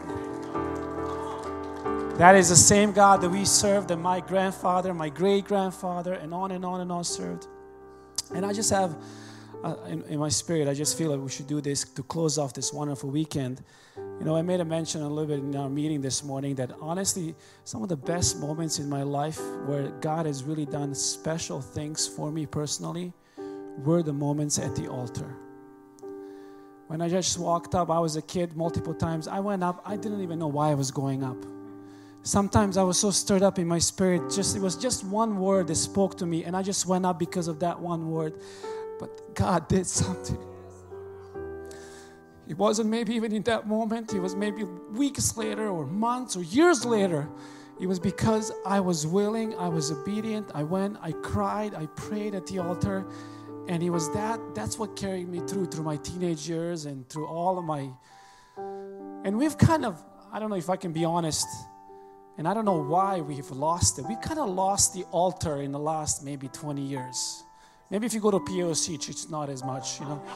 That is the same God that we serve, that my grandfather, my great-grandfather, and on and on and on served. And I just have, in my spirit, I just feel like we should do this to close off this wonderful weekend. You know, I made a mention a little bit in our meeting this morning that honestly, some of the best moments in my life where God has really done special things for me personally were the moments at the altar. When I just walked up, I was a kid multiple times. I went up, I didn't even know why I was going up. Sometimes I was so stirred up in my spirit, it was just one word that spoke to me, and I just went up because of that one word. But God did something. It wasn't maybe even in that moment. It was maybe weeks later or months or years later. It was because I was willing, I was obedient. I went, I cried, I prayed at the altar. And it was that's what carried me through my teenage years and through all of my... And we've kind of, I don't know if I can be honest, and I don't know why we've lost it. We kind of lost the altar in the last maybe 20 years. Maybe if you go to POC, it's not as much, you know.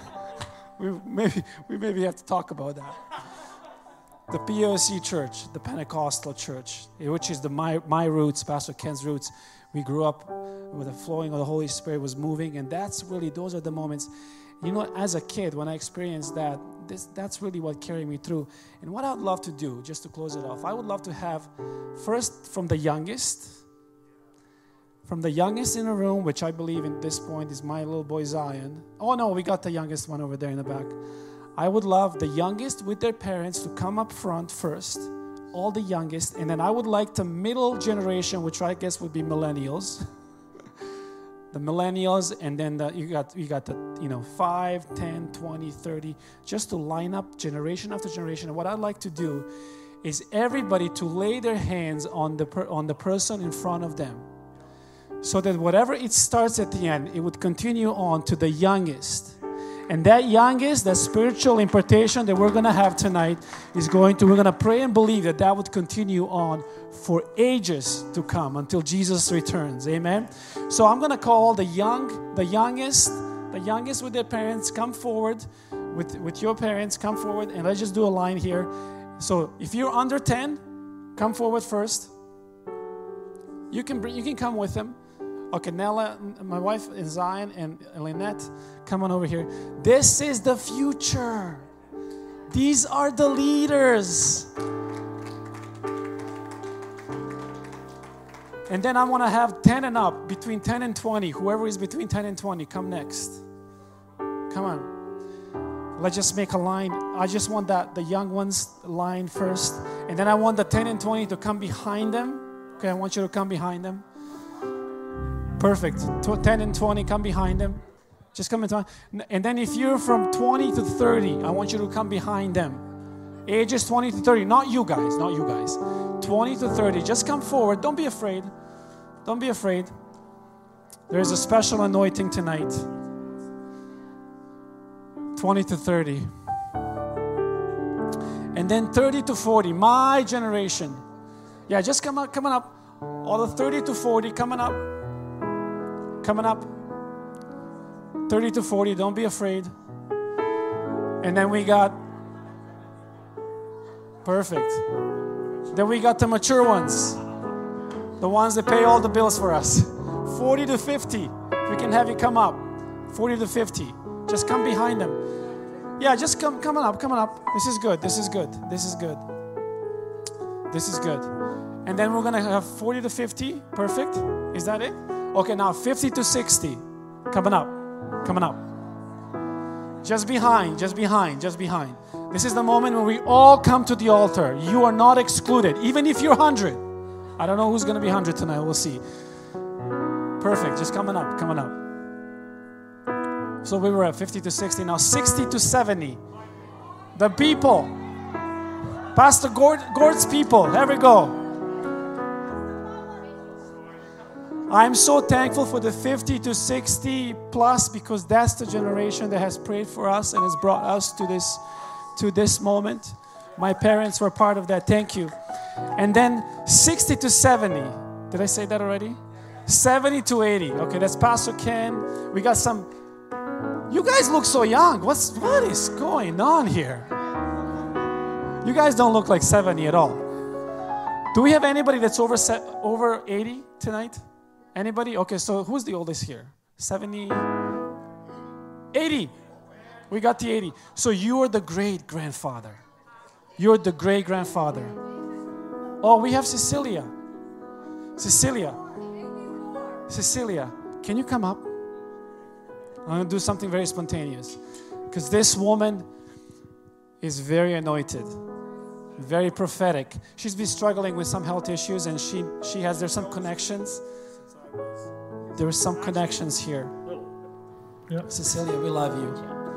we maybe have to talk about that. The POC church, the Pentecostal church, which is my roots, Pastor Ken's roots. We grew up with the flowing of the Holy Spirit was moving, and those are the moments. You know, as a kid, when I experienced that, that's really what carried me through. And what I'd love to do, just to close it off, I would love to have first from the youngest in the room, which I believe at this point is my little boy Zion. Oh no, we got the youngest one over there in the back. I would love the youngest with their parents to come up front first, all the youngest, and then I would like the middle generation, which I guess would be millennials. The millennials, and then you got the 5, 10, 20, 30, just to line up generation after generation. And what I'd like to do is everybody to lay their hands on the person in front of them, so that whatever it starts at the end, it would continue on to the youngest. And that youngest, that spiritual impartation that we're going to have tonight we're going to pray and believe that would continue on for ages to come until Jesus returns. Amen. So I'm going to call the youngest with their parents, come forward with your parents, come forward, and let's just do a line here. So if you're under 10, come forward first. You can come with them. Okay, Nella, my wife, and Zion, and Lynette, come on over here. This is the future. These are the leaders. And then I want to have 10 and up, between 10 and 20. Whoever is between 10 and 20, come next. Come on. Let's just make a line. I just want the young ones line first. And then I want the 10 and 20 to come behind them. Okay, I want you to come behind them. Perfect. 10 and 20, come behind them. Just come in time. And then if you're from 20 to 30, I want you to come behind them. Ages 20 to 30, not you guys. 20 to 30, just come forward. Don't be afraid. Don't be afraid. There is a special anointing tonight. 20 to 30. And then 30 to 40, my generation. Yeah, just coming up. All the 30 to 40, coming up. 30 to 40, don't be afraid. And then we got, perfect. Then we got the mature ones. The ones that pay all the bills for us. 40 to 50, if we can have you come up. 40 to 50, just come behind them. Yeah, just coming up. This is good. And then we're going to have 40 to 50. Perfect. Is that it? Okay, now 50 to 60. Coming up. Just behind. This is the moment when we all come to the altar. You are not excluded, even if you're 100. I don't know who's going to be 100 tonight. We'll see. Perfect. Just coming up. So we were at 50 to 60. Now 60 to 70. The people. Pastor Gord's people. Here we go. I'm so thankful for the 50 to 60 plus, because that's the generation that has prayed for us and has brought us to this moment. My parents were part of that. Thank you. And then 60 to 70. Did I say that already? 70 to 80. Okay, that's Pastor Ken. We got some. You guys look so young. What is going on here? You guys don't look like 70 at all. Do we have anybody that's over 80 tonight? Anybody? Okay, so who's the oldest here? 70? 80. We got the 80. So you are the great-grandfather. You're the great-grandfather. Oh, we have Cecilia. Cecilia, can you come up? I'm going to do something very spontaneous. Because this woman is very anointed. Very prophetic. She's been struggling with some health issues, and there's some connections. There are some connections here. Yep. Cecilia, we love you.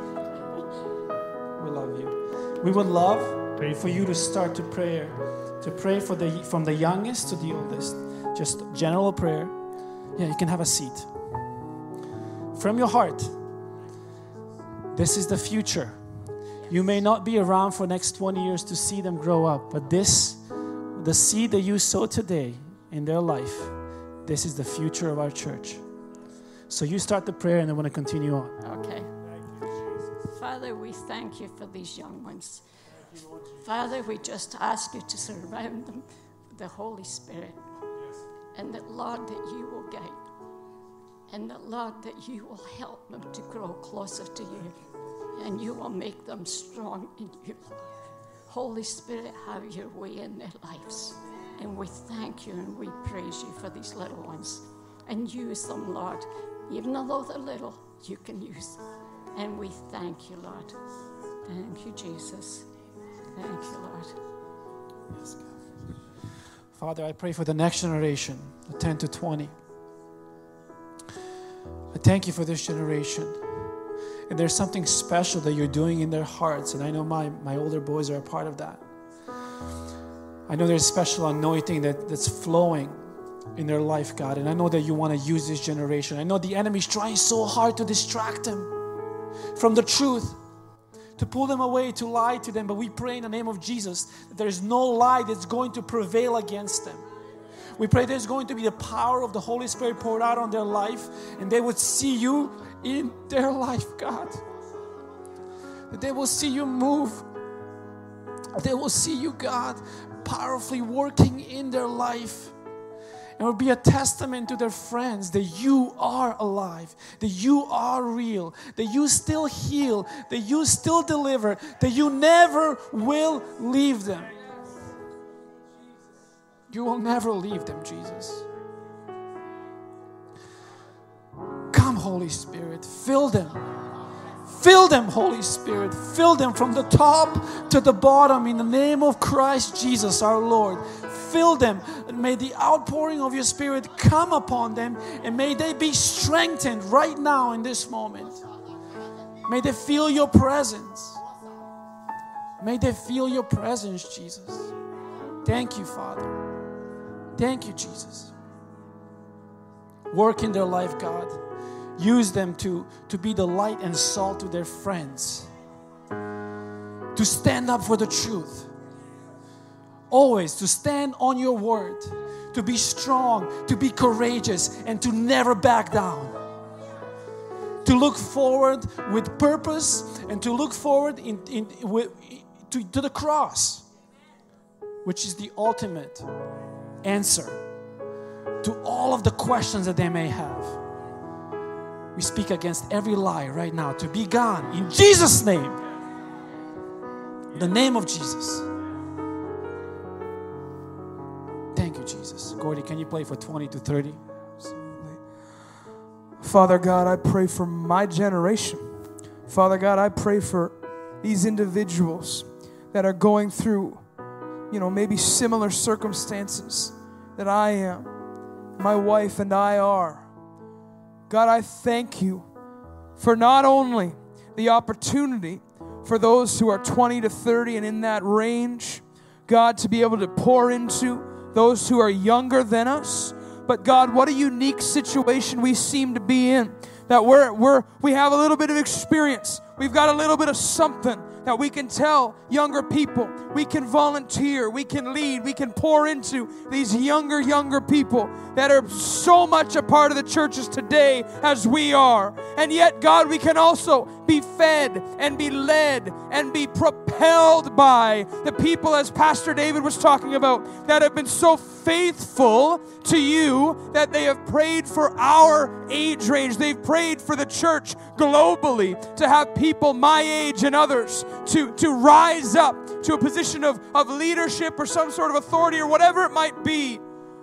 We love you. We would love for you to start to pray from the youngest to the oldest. Just general prayer. Yeah, you can have a seat. From your heart. This is the future. You may not be around for the next 20 years to see them grow up, but the seed that you sow today in their life, this is the future of our church. So you start the prayer and I want to continue on. Okay. Father, we thank you for these young ones. Father, we just ask you to surround them with the Holy Spirit. And that, Lord, that you will guide. And that, Lord, that you will help them to grow closer to you. And you will make them strong in you. Holy Spirit, have your way in their lives. And we thank you and we praise you for these little ones. And use them, Lord. Even though they're little, you can use them. And we thank you, Lord. Thank you, Jesus. Thank you, Lord. Yes, God. Father, I pray for the next generation, the 10 to 20. I thank you for this generation. And there's something special that you're doing in their hearts. And I know my older boys are a part of that. I know there's special anointing that's flowing in their life, God. And I know that you want to use this generation. I know the enemy's trying so hard to distract them from the truth, to pull them away, to lie to them. But we pray in the name of Jesus that there's no lie that's going to prevail against them. We pray there's going to be the power of the Holy Spirit poured out on their life, and they would see you in their life, God. That they will see you move They will see you, God, powerfully working in their life. It will be a testament to their friends that you are alive, that you are real, that you still heal, that you still deliver, that you never will leave them. You will never leave them, Jesus. Come, Holy Spirit, fill them. Fill them, Holy Spirit. Fill them from the top to the bottom in the name of Christ Jesus our Lord. Fill them. And may the outpouring of your Spirit come upon them, and may they be strengthened right now in this moment. May they feel your presence. May they feel your presence, Jesus. Thank you, Father. Thank you, Jesus. Work in their life, God. Use them to be the light and salt to their friends. To stand up for the truth. Always to stand on your word. To be strong, to be courageous, and to never back down. To look forward with purpose, and to look forward to the cross, which is the ultimate answer to all of the questions that they may have. We speak against every lie right now to be gone in Jesus' name. In the name of Jesus. Thank you, Jesus. Gordy, can you play for 20 to 30? Absolutely. Father God, I pray for my generation. Father God, I pray for these individuals that are going through, maybe similar circumstances that I am, my wife and I are. God, I thank you for not only the opportunity for those who are 20 to 30 and in that range, God, to be able to pour into those who are younger than us, but God, what a unique situation we seem to be in, that we have a little bit of experience. We've got a little bit of something that we can tell younger people. We can volunteer, we can lead, we can pour into these younger people that are so much a part of the churches today as we are. And yet, God, we can also be fed and be led and be propelled by the people, as Pastor David was talking about, that have been so faithful to you that they have prayed for our age range. They've prayed for the church globally to have people my age and others to rise up to a position of leadership or some sort of authority or whatever it might be.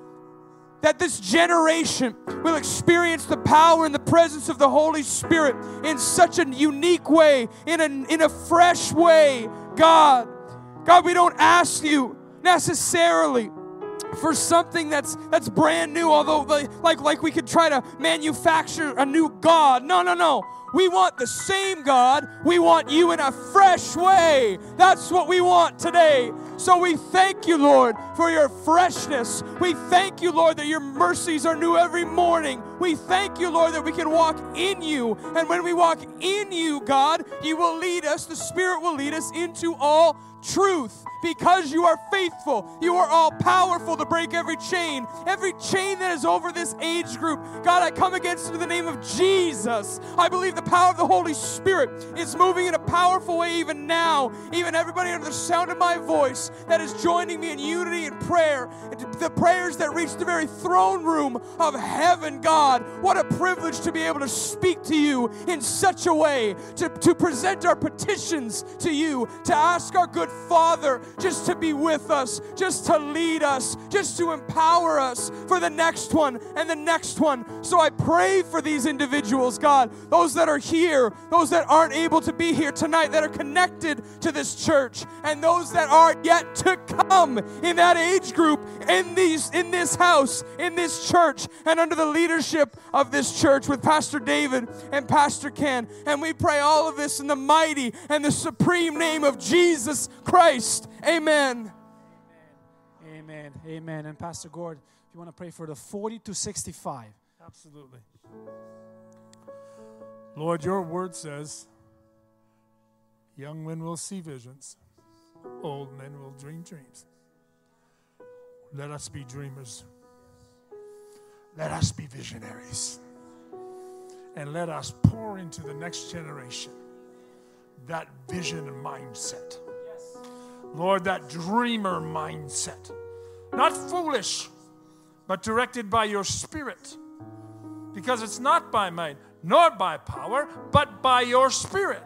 That this generation will experience the power and the presence of the Holy Spirit in such a unique way, in a fresh way. God, we don't ask you necessarily for something that's brand new, although like we could try to manufacture a new God. No. We want the same God. We want you in a fresh way. That's what we want today. So we thank you, Lord, for your freshness. We thank you, Lord, that your mercies are new every morning. We thank you, Lord, that we can walk in you. And when we walk in you, God, you will lead us. The Spirit will lead us into all truth, because you are faithful. You are all powerful to break every chain that is over this age group. God, I come against it in the name of Jesus. I believe the power of the Holy Spirit is moving in a powerful way even now. Even everybody under the sound of my voice that is joining me in unity and prayer, the prayers that reach the very throne room of heaven. God, what a privilege to be able to speak to you in such a way, to present our petitions to you, to ask our good Father just to be with us, just to lead us, just to empower us for the next one and the next one. So I pray for these individuals, God, those that are here, those that aren't able to be here tonight, that are connected to this church, and those that are yet to come in that age group, in this house, in this church, and under the leadership of this church with Pastor David and Pastor Ken. And we pray all of this in the mighty and the supreme name of Jesus Christ. Amen. Amen. Amen. And Pastor Gord, if you want to pray for the 40 to 65. Absolutely. Lord, your word says, young men will see visions, old men will dream dreams. Let us be dreamers. Let us be visionaries. And let us pour into the next generation that vision and mindset. Lord, that dreamer mindset. Not foolish, but directed by your Spirit. Because it's not by might, nor by power, but by your Spirit.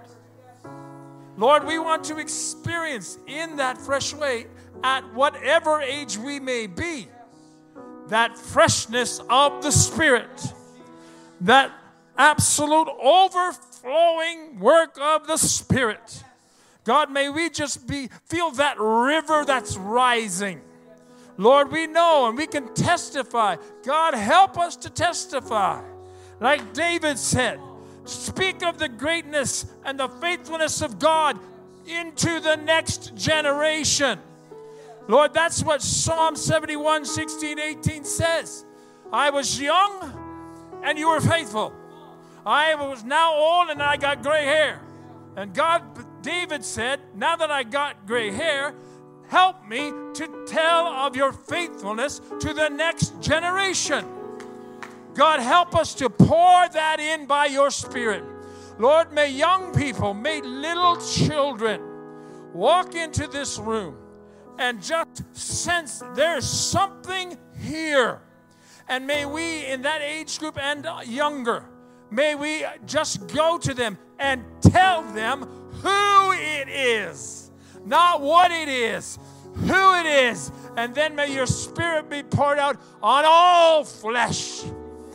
Lord, we want to experience in that fresh way, at whatever age we may be, that freshness of the Spirit, that absolute overflowing work of the Spirit. God, may we just feel that river that's rising. Lord, we know and we can testify. God, help us to testify. Like David said, speak of the greatness and the faithfulness of God into the next generation. Lord, that's what Psalm 71, 16, 18 says. I was young and you were faithful. I was now old and I got gray hair. And David said, now that I got gray hair, help me to tell of your faithfulness to the next generation. God, help us to pour that in by your Spirit. Lord, may young people, may little children walk into this room and just sense there's something here. And may we, in that age group and younger, may we just go to them and tell them who it is, not what it is, who it is. And then may your Spirit be poured out on all flesh.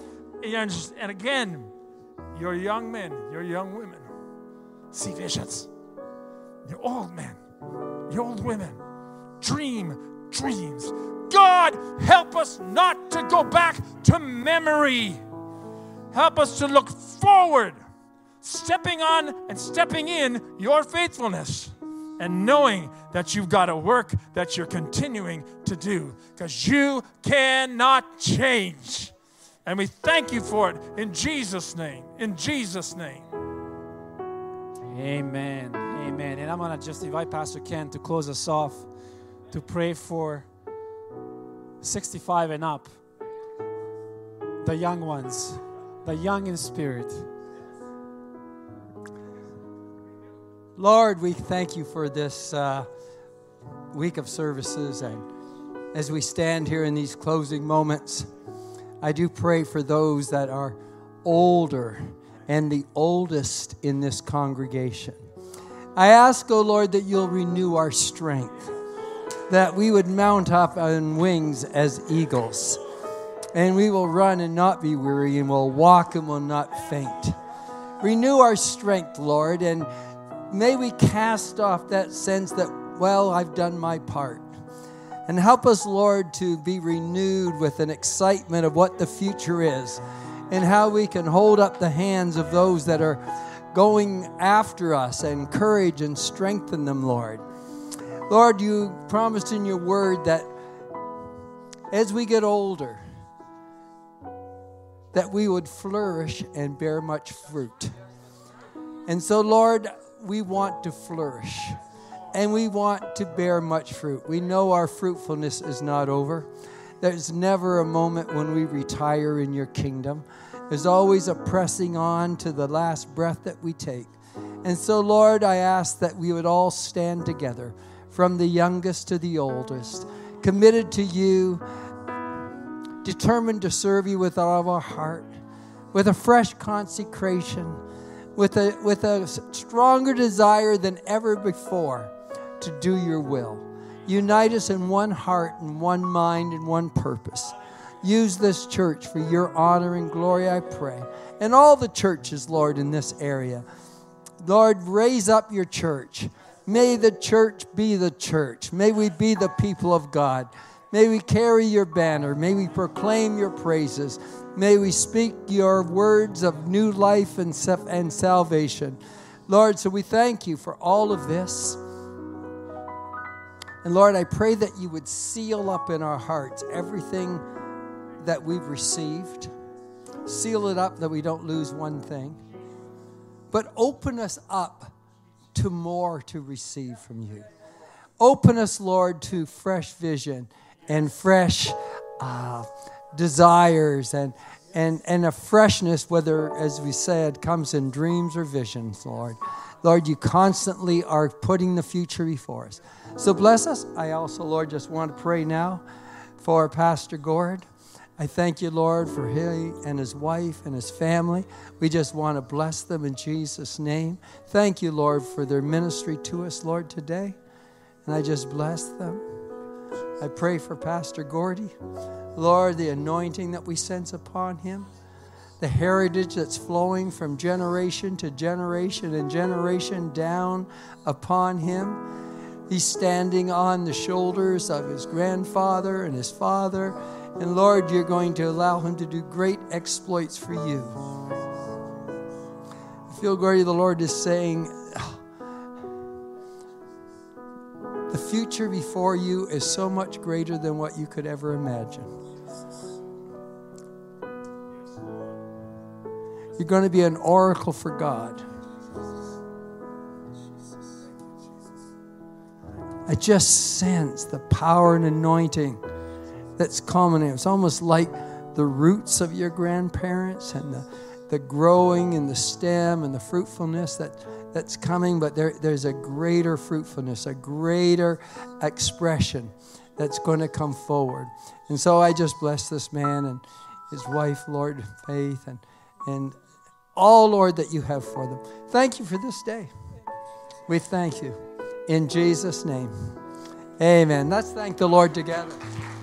And again, your young men, your young women, see visions. Your old men, your old women, dream dreams. God, help us not to go back to memory. Help us to look forward, stepping on and stepping in your faithfulness, and knowing that you've got a work that you're continuing to do, because you cannot change. And we thank you for it in Jesus' name. In Jesus' name. Amen. Amen. And I'm going to just invite Pastor Ken to close us off to pray for 65 and up, the young ones, the young in spirit. Lord, we thank you for this week of services. And as we stand here in these closing moments, I do pray for those that are older and the oldest in this congregation. I ask, O Lord, that you'll renew our strength, that we would mount up on wings as eagles, and we will run and not be weary, and will walk and will not faint. Renew our strength, Lord, and may we cast off that sense that, well, I've done my part. And help us, Lord, to be renewed with an excitement of what the future is and how we can hold up the hands of those that are going after us and encourage and strengthen them, Lord. Lord, you promised in your word that as we get older, that we would flourish and bear much fruit. And so, Lord, we want to flourish. And we want to bear much fruit. We know our fruitfulness is not over. There's never a moment when we retire in your kingdom. There's always a pressing on to the last breath that we take. And so, Lord, I ask that we would all stand together, from the youngest to the oldest, committed to you, determined to serve you with all of our heart, with a fresh consecration, with a stronger desire than ever before to do your will. Unite us in one heart and one mind and one purpose. Use this church for your honor and glory, I pray. And all the churches, Lord, in this area. Lord, raise up your church. May the church be the church. May we be the people of God. May we carry your banner. May we proclaim your praises. May we speak your words of new life and salvation. Lord, so we thank you for all of this. And Lord, I pray that you would seal up in our hearts everything that we've received. Seal it up that we don't lose one thing. But open us up to more to receive from you. Open us, Lord, to fresh vision and fresh desires and a freshness, whether, as we said, comes in dreams or visions, Lord. Lord, you constantly are putting the future before us. So bless us. I also, Lord, just want to pray now for Pastor Gord. I thank you, Lord, for him and his wife and his family. We just want to bless them in Jesus' name. Thank you, Lord, for their ministry to us, Lord, today. And I just bless them. I pray for Pastor Gordy. Lord, the anointing that we sense upon him, the heritage that's flowing from generation to generation and generation down upon him. He's standing on the shoulders of his grandfather and his father. And Lord, you're going to allow him to do great exploits for you. I feel, Gordy, the Lord is saying, the future before you is so much greater than what you could ever imagine. You're going to be an oracle for God. I just sense the power and anointing that's coming in. It's almost like the roots of your grandparents and the growing and the stem and the fruitfulness that's coming, but there's a greater fruitfulness, a greater expression that's going to come forward. And so I just bless this man and his wife, Lord, Faith, and all, Lord, that you have for them. Thank you for this day. We thank you. In Jesus' name, amen. Let's thank the Lord together.